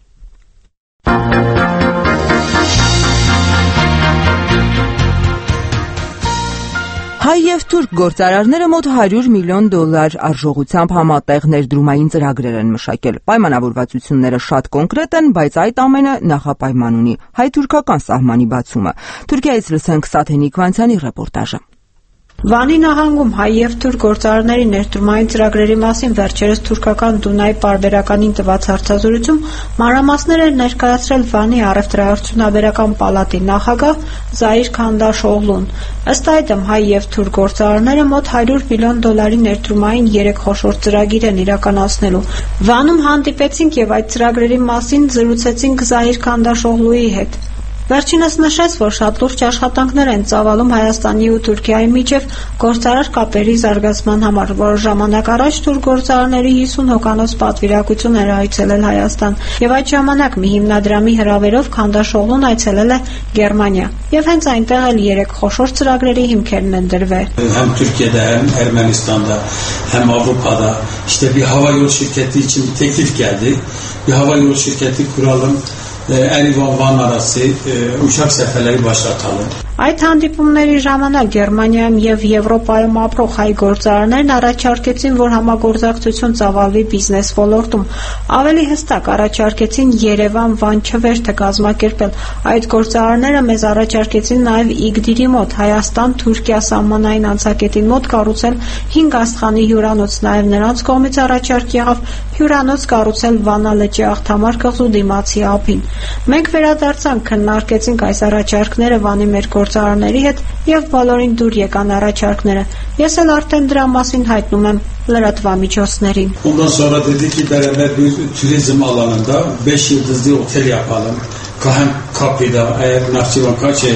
Հայ եւ թուրք գործարարները մոտ $100 միլիոն արժողությամբ համատեղ ներդրումային ծրագրեր են մշակել։ Պայմանավորվածությունները շատ կոնկրետ են, բայց այդ ամենը նախապայման ունի՝ հայ-թուրքական սահմանի բացումը։ Թուրքիայից լսենք Սաթենիկ Վանցյանի ռեպորտաժը։ Վանի նահանգում հայ եւ թուրք գործարարների ներդրումային ծրագրերի մասին վերջերս թուրքական Դունայի պարբերականին տված հարցազրույցում մանրամասներ էր ներկայացրել Վանի առևտրաարդյունաբերական պալատի նախագահ Զահիր Քանդաշօղլուն։ Ըստ այդմ հայ եւ թուրք գործարարները մոտ $100 միլիոն ներդրումային 3 խոշոր ծրագիր են իրականացնելու։ Վանում հանդիպեցինք եւ այդ ծրագրերի մասին զրուցեցինք Զահիր Քանդաշօղլուի հետ։ Վերջինս նշեց, որ շատ լուրջ աշխատանքներ են ծավալում Հայաստանի ու Թուրքիայի միջև գործարար կապերի զարգացման համար, որոշ ժամանակ առաջ թուրք գործարարների 50 հոգանոց պատվիրակություն էր այցելել Հայաստան, եւ այդ ժամանակ մի հիմնադրամի հրավերով Քանդաշօղլուն այցելել է Գերմանիա, եւ հենց այնտեղ էլ 3 խոշոր ծրագրերի հիմքերն են դրվել։ Hem Türkiye'de hem Ermenistan'da hem Avrupa'da işte bir havayolu şirketi için bir teklif geldi. Bir havayolu şirketi kuralım. Erivan Van arası uçak seferleri başlatalım. Այդ հանդիպումների ժամանակ Գերմանիայում եւ Եվրոպայում ապրող հայ գործարարներն առաջարկեցին, որ համագործակցություն ծավալվի բիզնես ոլորտում։ Ավելի հստակ առաջարկեցին Երևան-Վան չվերթը կազմակերպել։ Այդ գործարարները մեզ առաջարկեցին նաեւ Իգդիրի մոտ Հայաստան-Թուրքիա սահմանային անցակետին մոտ կառուցել 5 աստղանի հյուրանոց, նաեւ նրանց կողմից առաջարկ եղավ հյուրանոց կառուցել Վանա լճի աղթամար կղզու դիմացի ափին։ Մենք վերադարձանք, քննարկեցինք այս առաջարկները Վանի մեր գործարարների հետ եւ բոլորին դուր եկան առաջարկները։ Ես էլ արդեն դրա մասին հայտնում եմ լրատվամիջոցներին։ Ondan sonra dedi ki beraber bir turizm alanında 5 yıldızlı otel yapalım. Hem Kapı'da eğer Nahçıvan Kaçı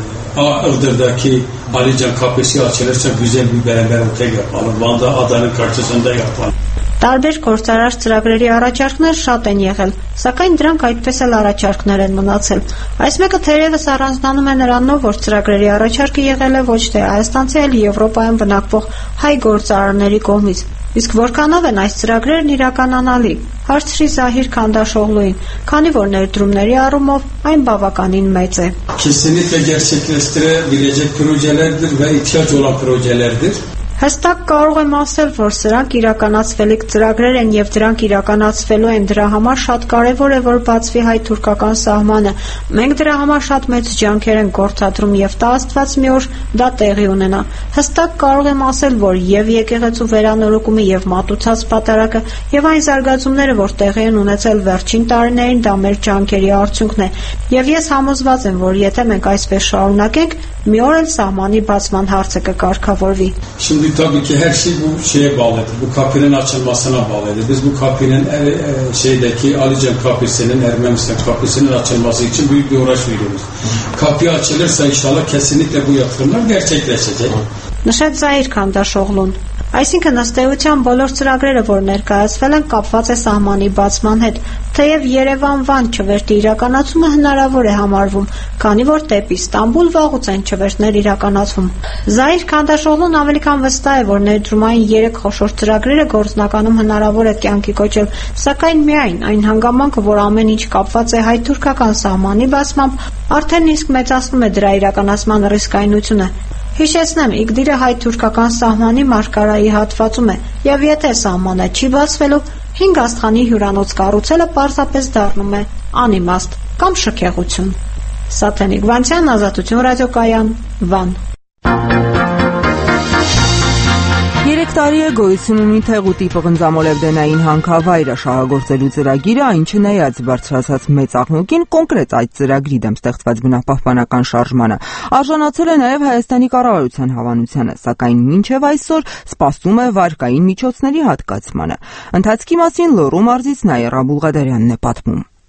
Iğdır'daki Alican Kapısı açılırsa güzel bir beraber otel yapalım. Van'da adanın karşısında yapalım. Տարբեր գործարար ծրագրերի առաջարկներ շատ են եղել, սակայն դրանք այդպես էլ առաջարկներ են մնացել։ Այս մեկը թերևս առանձնանում է նրանով, որ ծրագրերի առաջարկը եղել է ոչ թե հայաստանցի, այլ Եվրոպայում բնակվող հայ գործարարների կողմից։ Իսկ որքանով են այս ծրագրերն իրականանալի, հարցրի Զահիր Քանդաշօղլուին, քանի որ ներդրումների առումով այն բավականին մեծ է։ Kesinlikle gerçekleştirebilecek projelerdir ve ihtiyaç olan projelerdir. Հստակ կարող եմ ասել, որ սրանք իրականացվելիք ծրագրեր են եւ դրանք իրականացվելու են։ Դրա համար շատ կարեւոր է, որ բացվի հայ-թուրքական սահմանը։ Մենք դրա համար շատ մեծ ջանքեր ենք գործադրում եւ տա Աստված մի օր դա տեղի ունենա։ Հստակ կարող եմ ասել, որ եւ եկեղեցու վերանորոգումը եւ մատուցած պատարակը եւ այն զարգացումները, որ տեղի են ունեցել վերջին տարիներին, դա մեր ջանքերի արդյունքն է։ Եվ ես համոզված եմ, որ եթե մենք այսպես şaşırnakենք, մի օր էլ սահմանի բացման հարցը կկարգավորվի։ Şimdi tabii ki her şey bu şeye bağlıdır. Bu kapının açılmasına bağlıdır. Biz bu kapının şeydeki Alican kapısının, Ermenistan kapısının açılması için büyük bir uğraş veriyoruz. Kapı açılırsa inşallah kesinlikle bu yatırımlar gerçekleşecek. Նշեց Զահիր Քանդաշօղլուն։ Այսինքն ըստ էության բոլոր ծրագրերը, որ ներկայացվել են, կապված է սահմանի բացման հետ, թեև Երևան-Վան չվերթի իրականացումը հնարավոր է համարվում, քանի որ դեպի Ստամբուլ վաղուց են չվերթներ իրականացվում։ Զահիր Քանդաշօղլուն ավելի քան վստահ է, որ ներդրումային 3 խոշոր ծրագրերը գործնականում հնարավոր է կյանքի կոչել, սակայն միայն այն հանգամանքը, որ ամեն ինչ կապված է հայ-թուրքական սահմանի բացմամբ, արդեն իսկ մեծացնում է դրա իրականացման ռիսկայնությունը։ Հիշեցնեմ, Իգդիրը հայ-թուրքական սահմանի մարգարայի հատվածում է, եւ եթե սահմանը չի բացվելու, 5 աստղանի հյուրանոց կառուցելը պարզապես դառնում է անիմաստ կամ շքեղություն։ Սաթենիկ Վանցյան, Ազատություն ռադիոկայան, Վան։ 3 տարի է գոյություն ունի Թեղուտի պղնձամոլեբդենային հանքավայրը շահագործելու ծրագիրը, այն չնայած բարձրացած մեծ աղմուկին կոնկրետ այդ ծրագրի դեմ ստեղծված բնապահպանական շարժմանը արժանացել է նաև Հայաստանի կառավարության հավանությանը, սակայն մինչև այսօր սպասում է վարկային միջոցների հատկացմանը։ Ընթացքի մասին Լոռու մարզից Նաիրա Բուլղադարյանն է պատմում։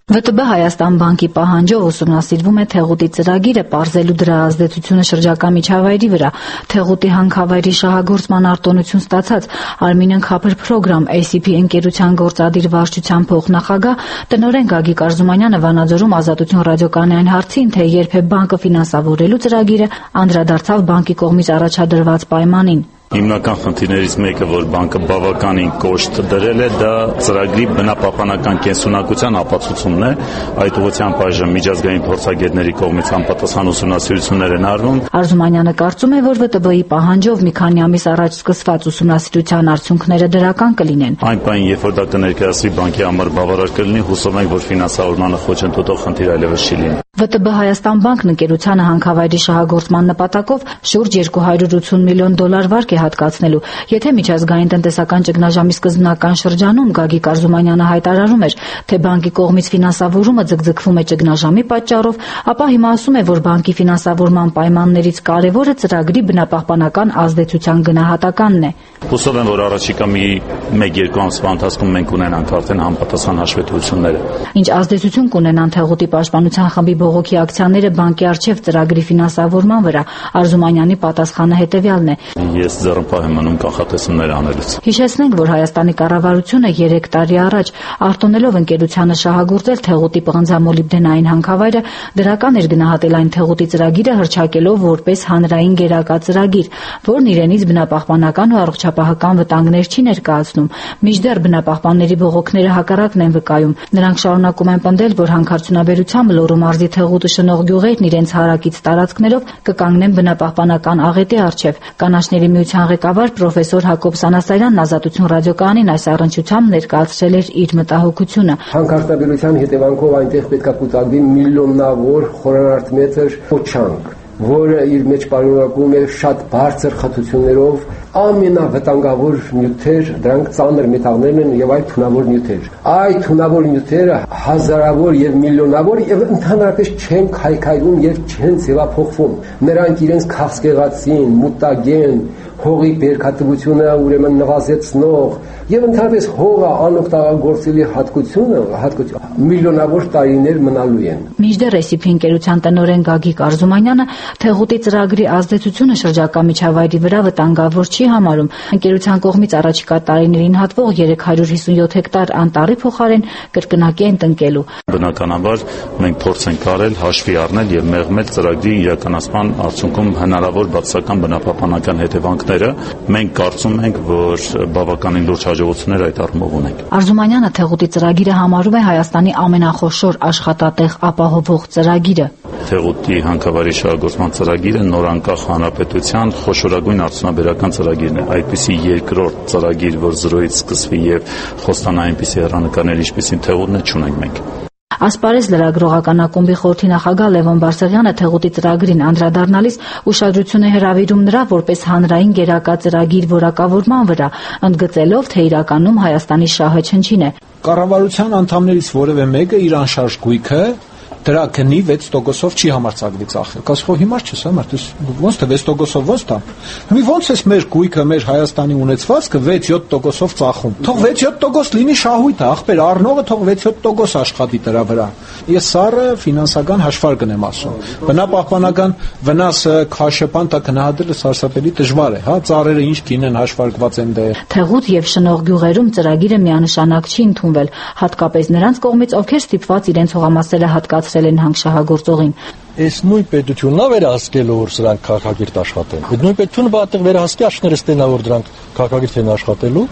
ՎՏԲ Հայաստան բանկի պահանջով ուսումնասիրվում է Թեղուտի ծրագիրը, պարզելու դրա ազդեցությունը շրջակա միջավայրի վրա։ Թեղուտի հանքավայրի շահագործման արտոնություն ստացած Armenian Copper Program ACP ընկերության գործադիր վարչության փոխնախագահ տնօրեն Գագիկ Արզումանյանը Վանաձորում Ազատություն ռադիոկայանային հարցին, թե երբ է բանկը ֆինանսավորելու ծրագիրը, անդրադարձավ բանկի կողմից առաջադրված պայմանին։ Հիմնական խնդիրներից մեկը, որ բանկը բավականին կոշտ դրել է, դա ծրագրի բնապահպանական կենսունակության ապացուցումն է։ Այդ ուղղությամբ այժմ միջազգային փորձագետների կողմից համապատասխան ուսումնասիրություններ են արվում։ Արզումանյանը կարծում է, որ ՎՏԲ-ի պահանջով մի քանի ամիս առաջ սկսված ուսումնասիրության արդյունքները դրական կլինեն։ Այն պահին, երբ որ դա կներկայացվի բանկի համար բավարար կլինի, հուսով ենք, որ ֆինանսավորմանը խոչընդոտող խնդիր այլևս չի լինի։ ՎՏԲ Հայաստան բանկն ընկերությանը հանքավայրի շահագործման նպատակով շուրջ $280 միլիոն վարկ է հատկացնելու։ Եթե միջազգային տնտեսական ճգնաժամի սկզբնական շրջանում Գագիկ Արզումանյանը հայտարարում էր, թե բանկի կողմից ֆինանսավորումը ձգձգվում է ճգնաժամի պատճառով, ապա հիմա ասում է, որ բանկի ֆինանսավորման պայմաններից կարևորը ծրագրի բնապահպանական ազդեցության գնահատականն է։ Հուսով եմ, որ առաջիկա մի 1-2 ամսվա ընթացքում մենք ունենանք արդեն համապատասխան հաշվետվությունները։ Ինչ ազդեցություն կունենան Թեղուտի պաշտպանության խմբի բողոքի ակցիաները բանկի առջև ծրագրի ֆինանսավորման վրա, Արզումանյանի պատասխանը հետևյալն է. Ես ձեռնպահ եմ մնում կանխատեսումներ անելուց։ Հիշեցնենք, որ Հայաստանի կառավարությունը 3 տարի առաջ արտոնելով ընկերությանը շահագործել Թեղուտի պղնձամոլիբդենային հանքավայրը, դրական էր գնահատել այն Թեղուտի ծրագիրը հռչակելով որպես հանրային գերակա ծրագիր, որն իրենից բնապահպանական ու առողջապահական վտանգներ չի ներկայացնում։ Մինչդեռ բնապահպանների բողոքները հակառակն են վկայում։ Նրանք շարունակում են պնդել, որ հանքարդյունաբերությամբ Լոռու մարզի Թեղուտը շնող գյուղերն իրենց հարակից տարածքներով կկանգնեն բնապահպանական աղետի առջև։ Կանաչների միության ղեկավար պրոֆեսոր Հակոբ Սանասարյանն Ազատություն ռադիոկայանին այս առնչությամբ ներկայացրել էր իր մտահոգությունը։ Հանքարդյունաբերության հետևանքով այնտեղ պետք է կուտակվի միլիոնավոր խորանարդ մետր փոչանք, որը իր մեջ պարունակում է շատ բարձր խտություններով ամենավտանգավոր նյութեր, դրանք ծանր մետաղներն են եւ այլ թունավոր նյութեր։ Այդ թունավոր նյութերը հազարավոր եւ միլիոնավոր եւ ընդհանրապես չեն քայքայվում եւ չեն ձևափոխվում։ Նրանք իրենց քաղցկեղացին, մուտագեն, հողի բերքատվությունը ուրեմն նվազեցնող եւ ընդհանրապես հողը անօգտագործելի հատկությունը միլիոնավոր տարիներ մնալու են։ Մինչդեռ ACP ընկերության տնօրեն Գագիկ Արզումանյանը Թեղուտի ծրագրի ազդեցությունը շրջակա միջավայրի վրա վտանգավոր չի համարում։ Ընկերության կողմից առաջիկա տարիներին հատվող 357 հեկտար անտառի փոխարեն կրկնակի են տնկելու։ Բնականաբար մենք փորձ ենք արել հաշվի առնել եւ մեղմել ծրագրի իրականացման արդյունքում հնարավոր բացասական բնապահպանական հետևանքները։ Մենք կարծում ենք, որ բավականին լուրջ հաջողություններ այդ առումով ունենք։ Արզումանյանը Թեղուտի ծրագիրը համարում է Հայաստանի ամենախոշոր աշխատատեղ ապահովող ծրագիրը։ Թեղուտի հանքավայրի շահագործման ծրագիրը նորանկախ հանրապետության խոշորագույն արդյունաբերական ծրագիրն է։ Այդպիսի երկրորդ ծրագիր, որ զրոյից սկսվի եւ խոստանա այնպիսի հեռանկարներ, ինչպիսին Թեղուտն է, չունենք մենք։ Ասպարեզ լրագրողական ակումբի խորհրդի նախագահ Լևոն Բարսեղյանը Թեղուտի ծրագրին անդրադառնալիս ուշադրություն է հրավիրում նրա որպես հանրային գերակա ծրագիր որակավորման վրա, ընդգծելով, թե իրականում Հայաստանի շահը չնչին է։ Կառավարության անդամներից որևէ մեկը իր անշարժ գույքը դրա գնի 6%-ով չի համարձակվի ծախել։ Կասխո հիմար չես, մարդ, ոնց թե 6%-ով ոնց տա։ Հիմա ոնց էս մեր գույքը, մեր Հայաստանի ունեցվածքը 6-7%-ով ծախում։ Թող 6-7% լինի շահույթը, ախպեր, առնողը թող 6-7% աշխատի դրա վրա։ Ես սառը ֆինանսական հաշվարկ եմ ասում։ Բնապահպանական վնասը քաշեփան տա գնահատելը սարսափելի դժվար է, հա, ծառերը ինչ կինեն հաշվարկված են դեր։ Թեղուտ եւ շնող գյուղերում ծրագիրը միանշանակ չի ընդունվել, հատկապես նրանց կողմից, ովքեր ստիպված իրենց հողամասերը հատկացրել են հանքշահագործողին։ Այս նույն պետությունն է վերահսկելու, որ սրանք քաղաքագիրտ աշխատեն։ Այդ նույն պետությունը բաթեղ վերահսկի աշները ստենա, որ դրանք քաղաքագիրտ են աշխատելու։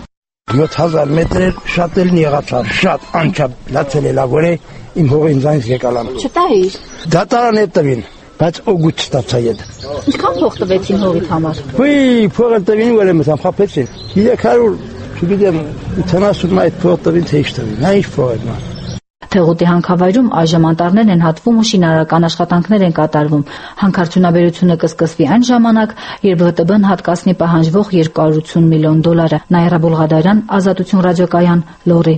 7000 մետր շատ էլ եղացավ, շատ անչափ լացել է լագորե իմ հողը ինձանից եկալան։ Չտայիր։ Դատարան է տվին, բայց օգուտ ստացա ետ։ Ինչքան փող տվեցին հողիդ համար։ Ոյ, փողը տվին ու եմ խափեցին։ 300, չգիտեմ, 70 այդ փող տվին թե ինչ տվին։ Նա ինչ փող է։ Թեղուտի հանքավայրում այժմ անտառներն են հատվում ու շինարարական աշխատանքներ են կատարվում։ Հանքարդյունաբերությունը կսկսվի այն ժամանակ, երբ ՎՏԲ-ն հատկացնի պահանջվող $280 միլիոն։ Նաիրա Բուլղադարյան, Ազատություն ռադիոկայան, Լոռի։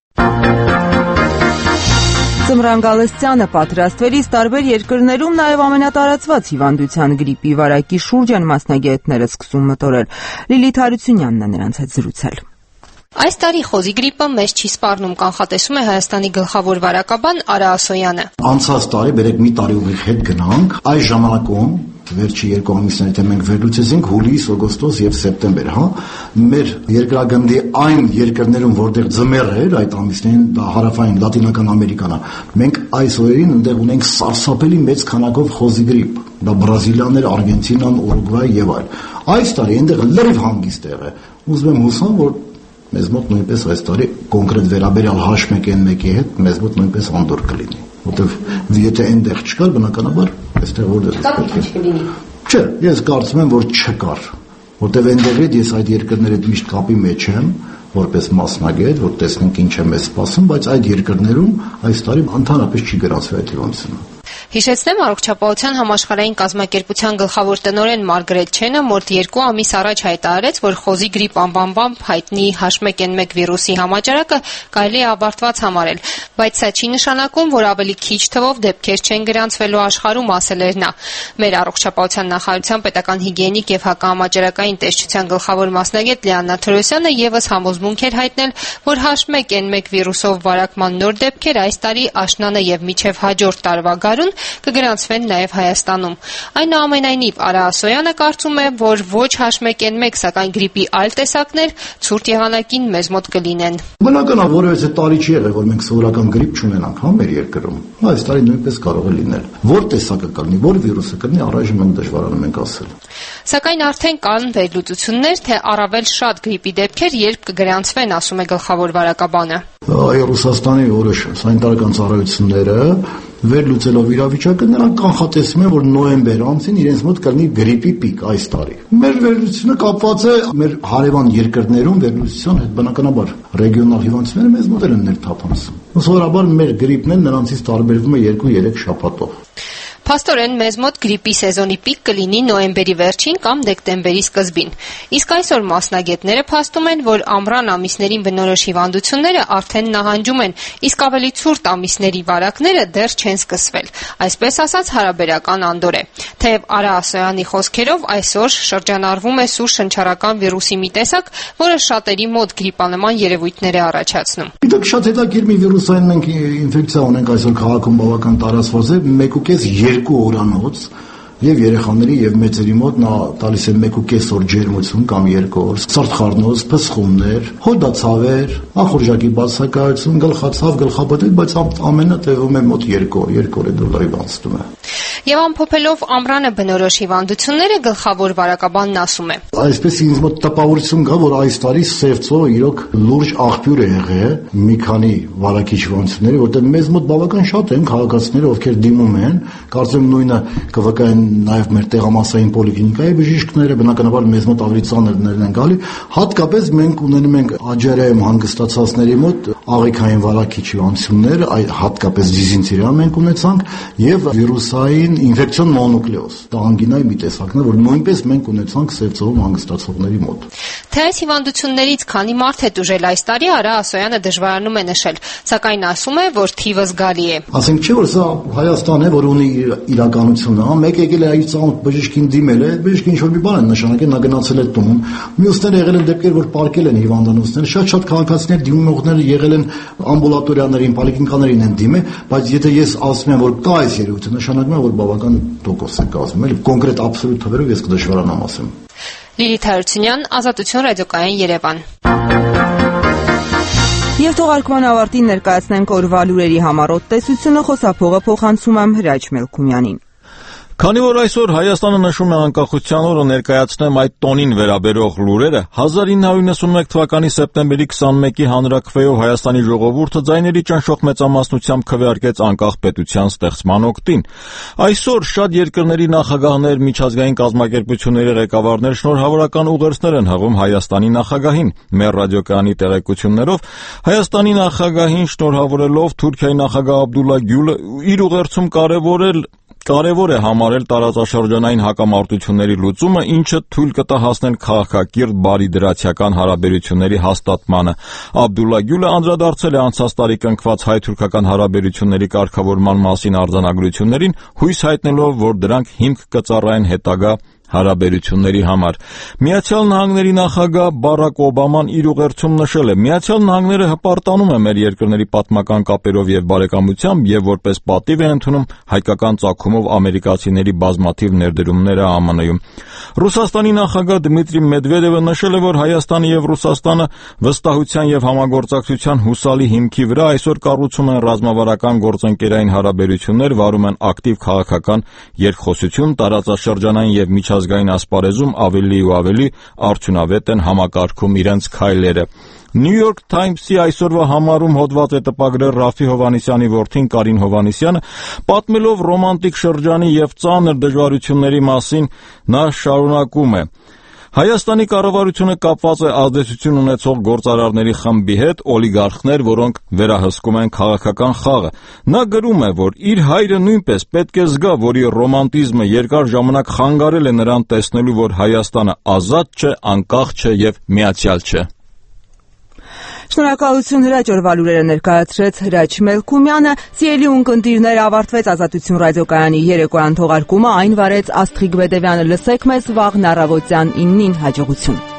Ձմռան Գալստյանը պատրաստվելիս տարբեր երկրներում նաև ամենատարածված հիվանդության գրիպի վարակի շուրջ են մասնագետները սկսում մտորել։ Լիլիթ Հարությունյանն է նրանց հետ զրուցել։ Այս տարի խոզի գրիպը մեզ չի սպառնում, կանխատեսում է Հայաստանի գլխավոր վարակաբան Արա Ասոյանը։ Անցած տարի բերեք մի տարի ուղիղ հետ գնանք, այս ժամանակում վերջի 2 ամիսներից մենք վերլուծեցինք հուլիս, օգոստոս եւ սեպտեմբեր, մեր երկրագնդի այն երկրներում, որտեղ ձմեռ էր այդ ամիսներին, դա հարավային Լատինական Ամերիկան է, մենք այս օրերին այնտեղ ունենք սարսափելի մեծ քանակով խոզի գրիպ, դա Բրազիլիան էր, Արգենտինան, Ուրուգվայ եւ այլ։ Այս տարի այնտեղ լրիվ հանգիստ եղել է։ Ուզում եմ հուսամ, որ մեզ մոտ նույնպես այս տարի կոնկրետ վերաբերյալ H1N1-ի հետ մեզ մոտ նույնպես անդոր կլինի, որովհետև եթե այնտեղ չկար, բնականաբար այստեղ որտեղ կլինի։ Չէ, ես կարծում եմ, որ չկար, որովհետև այնտեղ ես այդ երկրների հետ միշտ կապի մեջ եմ, որպես մասնագետ, որ տեսնենք ինչ է մեզ սպասում, բայց այդ երկրներում այս տարի ընդհանրապես չի գրանցվել այդ հիվանդությունը։ Հիշեցնեմ, Առողջապահության համաշխարհային կազմակերպության գլխավոր տնօրեն Մարգարետ Չենը մոտ 2 ամիս առաջ հայտարարեց, որ խոզի գրիպ անվանմամբ հայտնի H1N1 վիրուսի համաճարակը կարելի է ավարտված համարել, բայց սա չի նշանակում, որ ավելի քիչ թվով դեպքեր չեն գրանցվելու աշխարհում, ասել էր նա։ Մեր Առողջապահության նախարարության պետական հիգիենիկ եւ հակահամաճարակային տեսչության գլխավոր մասնագետ Լիաննա Թորոսյանը եւս համոզմունք էր հայտնել, որ H1N1 վիրուսով վարակման նոր դեպքեր այս տարի աշնանը եւ մինչեւ հաջորդ տարվա գարուն կգրանցվեն նաև Հայաստանում։ Այնուամենայնիվ Արա Ասոյանը կարծում է, որ ոչ H1N1, սակայն գրիպի այլ տեսակներ ցուրտ եղանակին մեզ մոտ կլինեն։ Բնական է, որովհետեւ տարի չի եղել, որ մենք սովորական գրիպ չունենանք, մեր երկրում։ Այս տարի նույնպես կարող է լինել։ Որ տեսակը կլինի, որ վիրուսը կլինի, առայժմ մենք դժվարանում ենք ասել։ Սակայն արդեն կան վերլուծություններ, թե առավել շատ գրիպի դեպքեր երբ կգրանցվեն, ասում է գլխավոր վարակաբանը։ Ռուսաստանի որոշ սանիտարական ծառայությունները վերլուծելով իրավիճակը նրանք կանխատեսում են, որ նոյեմբեր ամսին իրենց մոտ կլինի գրիպի պիկ այս տարի։ Մեր վերլուծությունը կապված է մեր հարևան երկրներում վերլուծության հետ, բնականաբար ռեգիոնալ հիվանդությունները մեզ մոտ են ներթափանցում։ Սովորաբար մեր գրիպն են նրանցից տարբերվում է 2-3 շաբաթով։ Փաստորեն մեզ մոտ գրիպի սեզոնի պիկ կլինի նոյեմբերի վերջին կամ դեկտեմբերի սկզբին։ Իսկ այսօր մասնագետները փաստում են, որ ամռան ամիսներին բնորոշ հիվանդությունները արդեն նահանջում են, իսկ ավելի ցուրտ ամիսների վարակները դեռ չեն սկսվել։ Այսպես ասած հարաբերական անդոր է։ Թեև Արա Ասոյանի խոսքերով այսօր շրջանառվում է սուր շնչառական վիրուսի մի տեսակ, որը շատերի մոտ գրիպանման երևույթներ է առաջացնում։ Դուք շատ հետաքրքիր մի վիրուսային մենք ինֆեկցիա ունենք այսօր քաղաքում բավական տարածված է, 1.5-2 օրանոց եւ երեխաների եւ մեծերի մոտ նա տալիս է 1.5 օր ջերմություն կամ 2 օր, սրտխառնոց, փսխումներ, հոդացավեր, ախորժակի բացակայություն, գլխացավ, գլխապտույտ, բայց ամենը տևում է մոտ 2 օր, 2 օր է դոլարի բացվում է։ Եվ ամփոփելով ամռանը բնորոշ հիվանդությունները գլխավոր վարակաբանն ասում է. Այսպես ինձ մոտ տպավորություն կա, որ այս տարի Սևծովը իրոք լուրջ աղբյուր է եղել մի քանի վարակիչ հիվանդությունների, որտեղ մեզ մոտ բավական շատ են քաղաքացիները, ովքեր դիմում են, կարծեմ նույնը կվկայեն նաև մեր տեղամասային պոլիկլինիկայի բժիշկները, բնականաբար մեզ մոտ ավելի ծանրներն են գալի, հատկապես մենք ունենում ենք Աջարայում հանգստացածների մոտ աղիքային վարակիչ հիվանդություններ, հատկապես դիզենտերիա մենք ունեցանք եւ վիրուսային ինֆեկցիոն մոնոկլեոզ, դա անգինայի մի տեսակն է, որ նույնպես մենք ունեցանք Սևծովում հանգստացողների մոտ։ Թե այս հիվանդություններից քանի մարդ է տուժել այս տարի, Արա Ասոյանը դժվարանում է նշել, սակայն ասում է, որ թիվը զգալի է։ Ասենք չէ, որ սա Հայաստան է, որ ունի իրականությունը, մեկ եկել է այս ծանոթ բժշկին դիմել է, բժիշկը ինչ-որ մի բան է նշանակել, նա գնացել է տուն։ Մյուսները եղել են դեպքեր, որ պարկել են հիվանդանոցները, շատ քաղաքացիներ դիմողներ եղել են ամբուլատորիաներին, պոլիկլինիկաներին են դիմել, բայց եթե ես ասում եմ, որ կա այս երևույթը, նշանակում է, որ բավական տոկոս է կազմում, էլի կոնկրետ աբսոլյուտ թվերով ես կդժվարանամ ասեմ։ Լիլիթ Հարությունյան, Ազատություն ռադիոկայան Երևան։ Եվ թողարկման ավարտին ներկայացնենք օրվա լուրերի համառոտ տեսությունը, խոսափողը փոխանցում եմ Հրաչ Մելքումյանին։ Քանի որ այսօր Հայաստանը նշում է անկախության օրը, ներկայացնեմ այդ տոնին վերաբերող լուրերը, 1991 թվականի սեպտեմբերի 21-ի հանրաքվեով Հայաստանի ժողովուրդը ձայների ճնշող մեծամասնությամբ քվեարկեց անկախ պետության ստեղծման օգտին։ Այսօր շատ երկրների նախագահներ, միջազգային կազմակերպությունների ղեկավարներ շնորհավորական ուղերձներ են հղում Հայաստանի նախագահին։ Մեր ռադիոկայանի տեղեկություններով Հայաստանի նախագահին շնորհավորելով Թուրքիայի նախագահ Աբդուլլա Գյուլը իր ուղերձում կարևոր է համարել տարածաշրջանային հակամարտությունների լուծումը, ինչը թույլ կտա հասնել քաղաքակիրթ բարիդրացիական հարաբերությունների հաստատմանը։ Աբդուլլա Գյուլը անդրադարձել է անցած տարի կնքված հայ-թուրքական հարաբերությունների կարգավորման մասին արձանագրություններին, հույս հայտնելով, որ դրանք հիմք կծառայեն հետագա հարաբերությունների համար։ Միացյալ Նահանգների նախագահ Բարակ Օբաման իր ուղերձում նշել է. «Միացյալ Նահանգները հպարտանում է մեր երկրների պատմական կապերով եւ բարեկամությամբ եւ որպես պատիվ է ընդունում հայկական ծագումով ամերիկացիների բազմաթիվ ներդրումները ԱՄՆ-ում»։ Ռուսաստանի նախագահ Դմիտրի Մեդվեդևը նշել է, որ Հայաստանը եւ Ռուսաստանը վստահության եւ համագործակցության հուսալի հիմքի վրա այսօր կառուցում են ռազմավարական գործընկերային հարաբերություններ, վարում են ակտիվ քաղաքական երկխոսություն, տարածաշրջանային եւ միջազգային ասպարեզում ավելի ու ավելի արդյունավետ են համակարգում իրենց քայլերը։ New York Times-ի այսօրվա համարում հոդված է տպագրել Ռաֆի Հովհաննիսյանի որդին Կարին Հովհաննիսյանը, պատմելով ռոմանտիկ շրջանի եւ ծանր դժվարությունների մասին, նա շարունակում է. Հայաստանի կառավարությունը կապված է ազդեցություն ունեցող գործարարների խմբի հետ, օլիգարխներ, որոնք վերահսկում են քաղաքական խաղը։ Նա գրում է, որ իր հայրը նույնպես պետք է զգա, որի ռոմանտիզմը երկար ժամանակ խանգարել է նրան տեսնելու, որ Հայաստանը ազատ չէ, անկախ չէ եւ միացյալ չէ։ Շնորհակալություն Հրաչ, օրվա լուրերը ներկայացրեց Հրաչ Մելքումյանը։ Սիրելի ունկնդիրներ, ավարտվեց Ազատություն ռադիոկայանի երեկոյան թողարկումը, այն վարեց Աստղիկ Բեդևյանը։ Լսեք մեզ վաղ առավոտյան 9-ին, հաջողություն։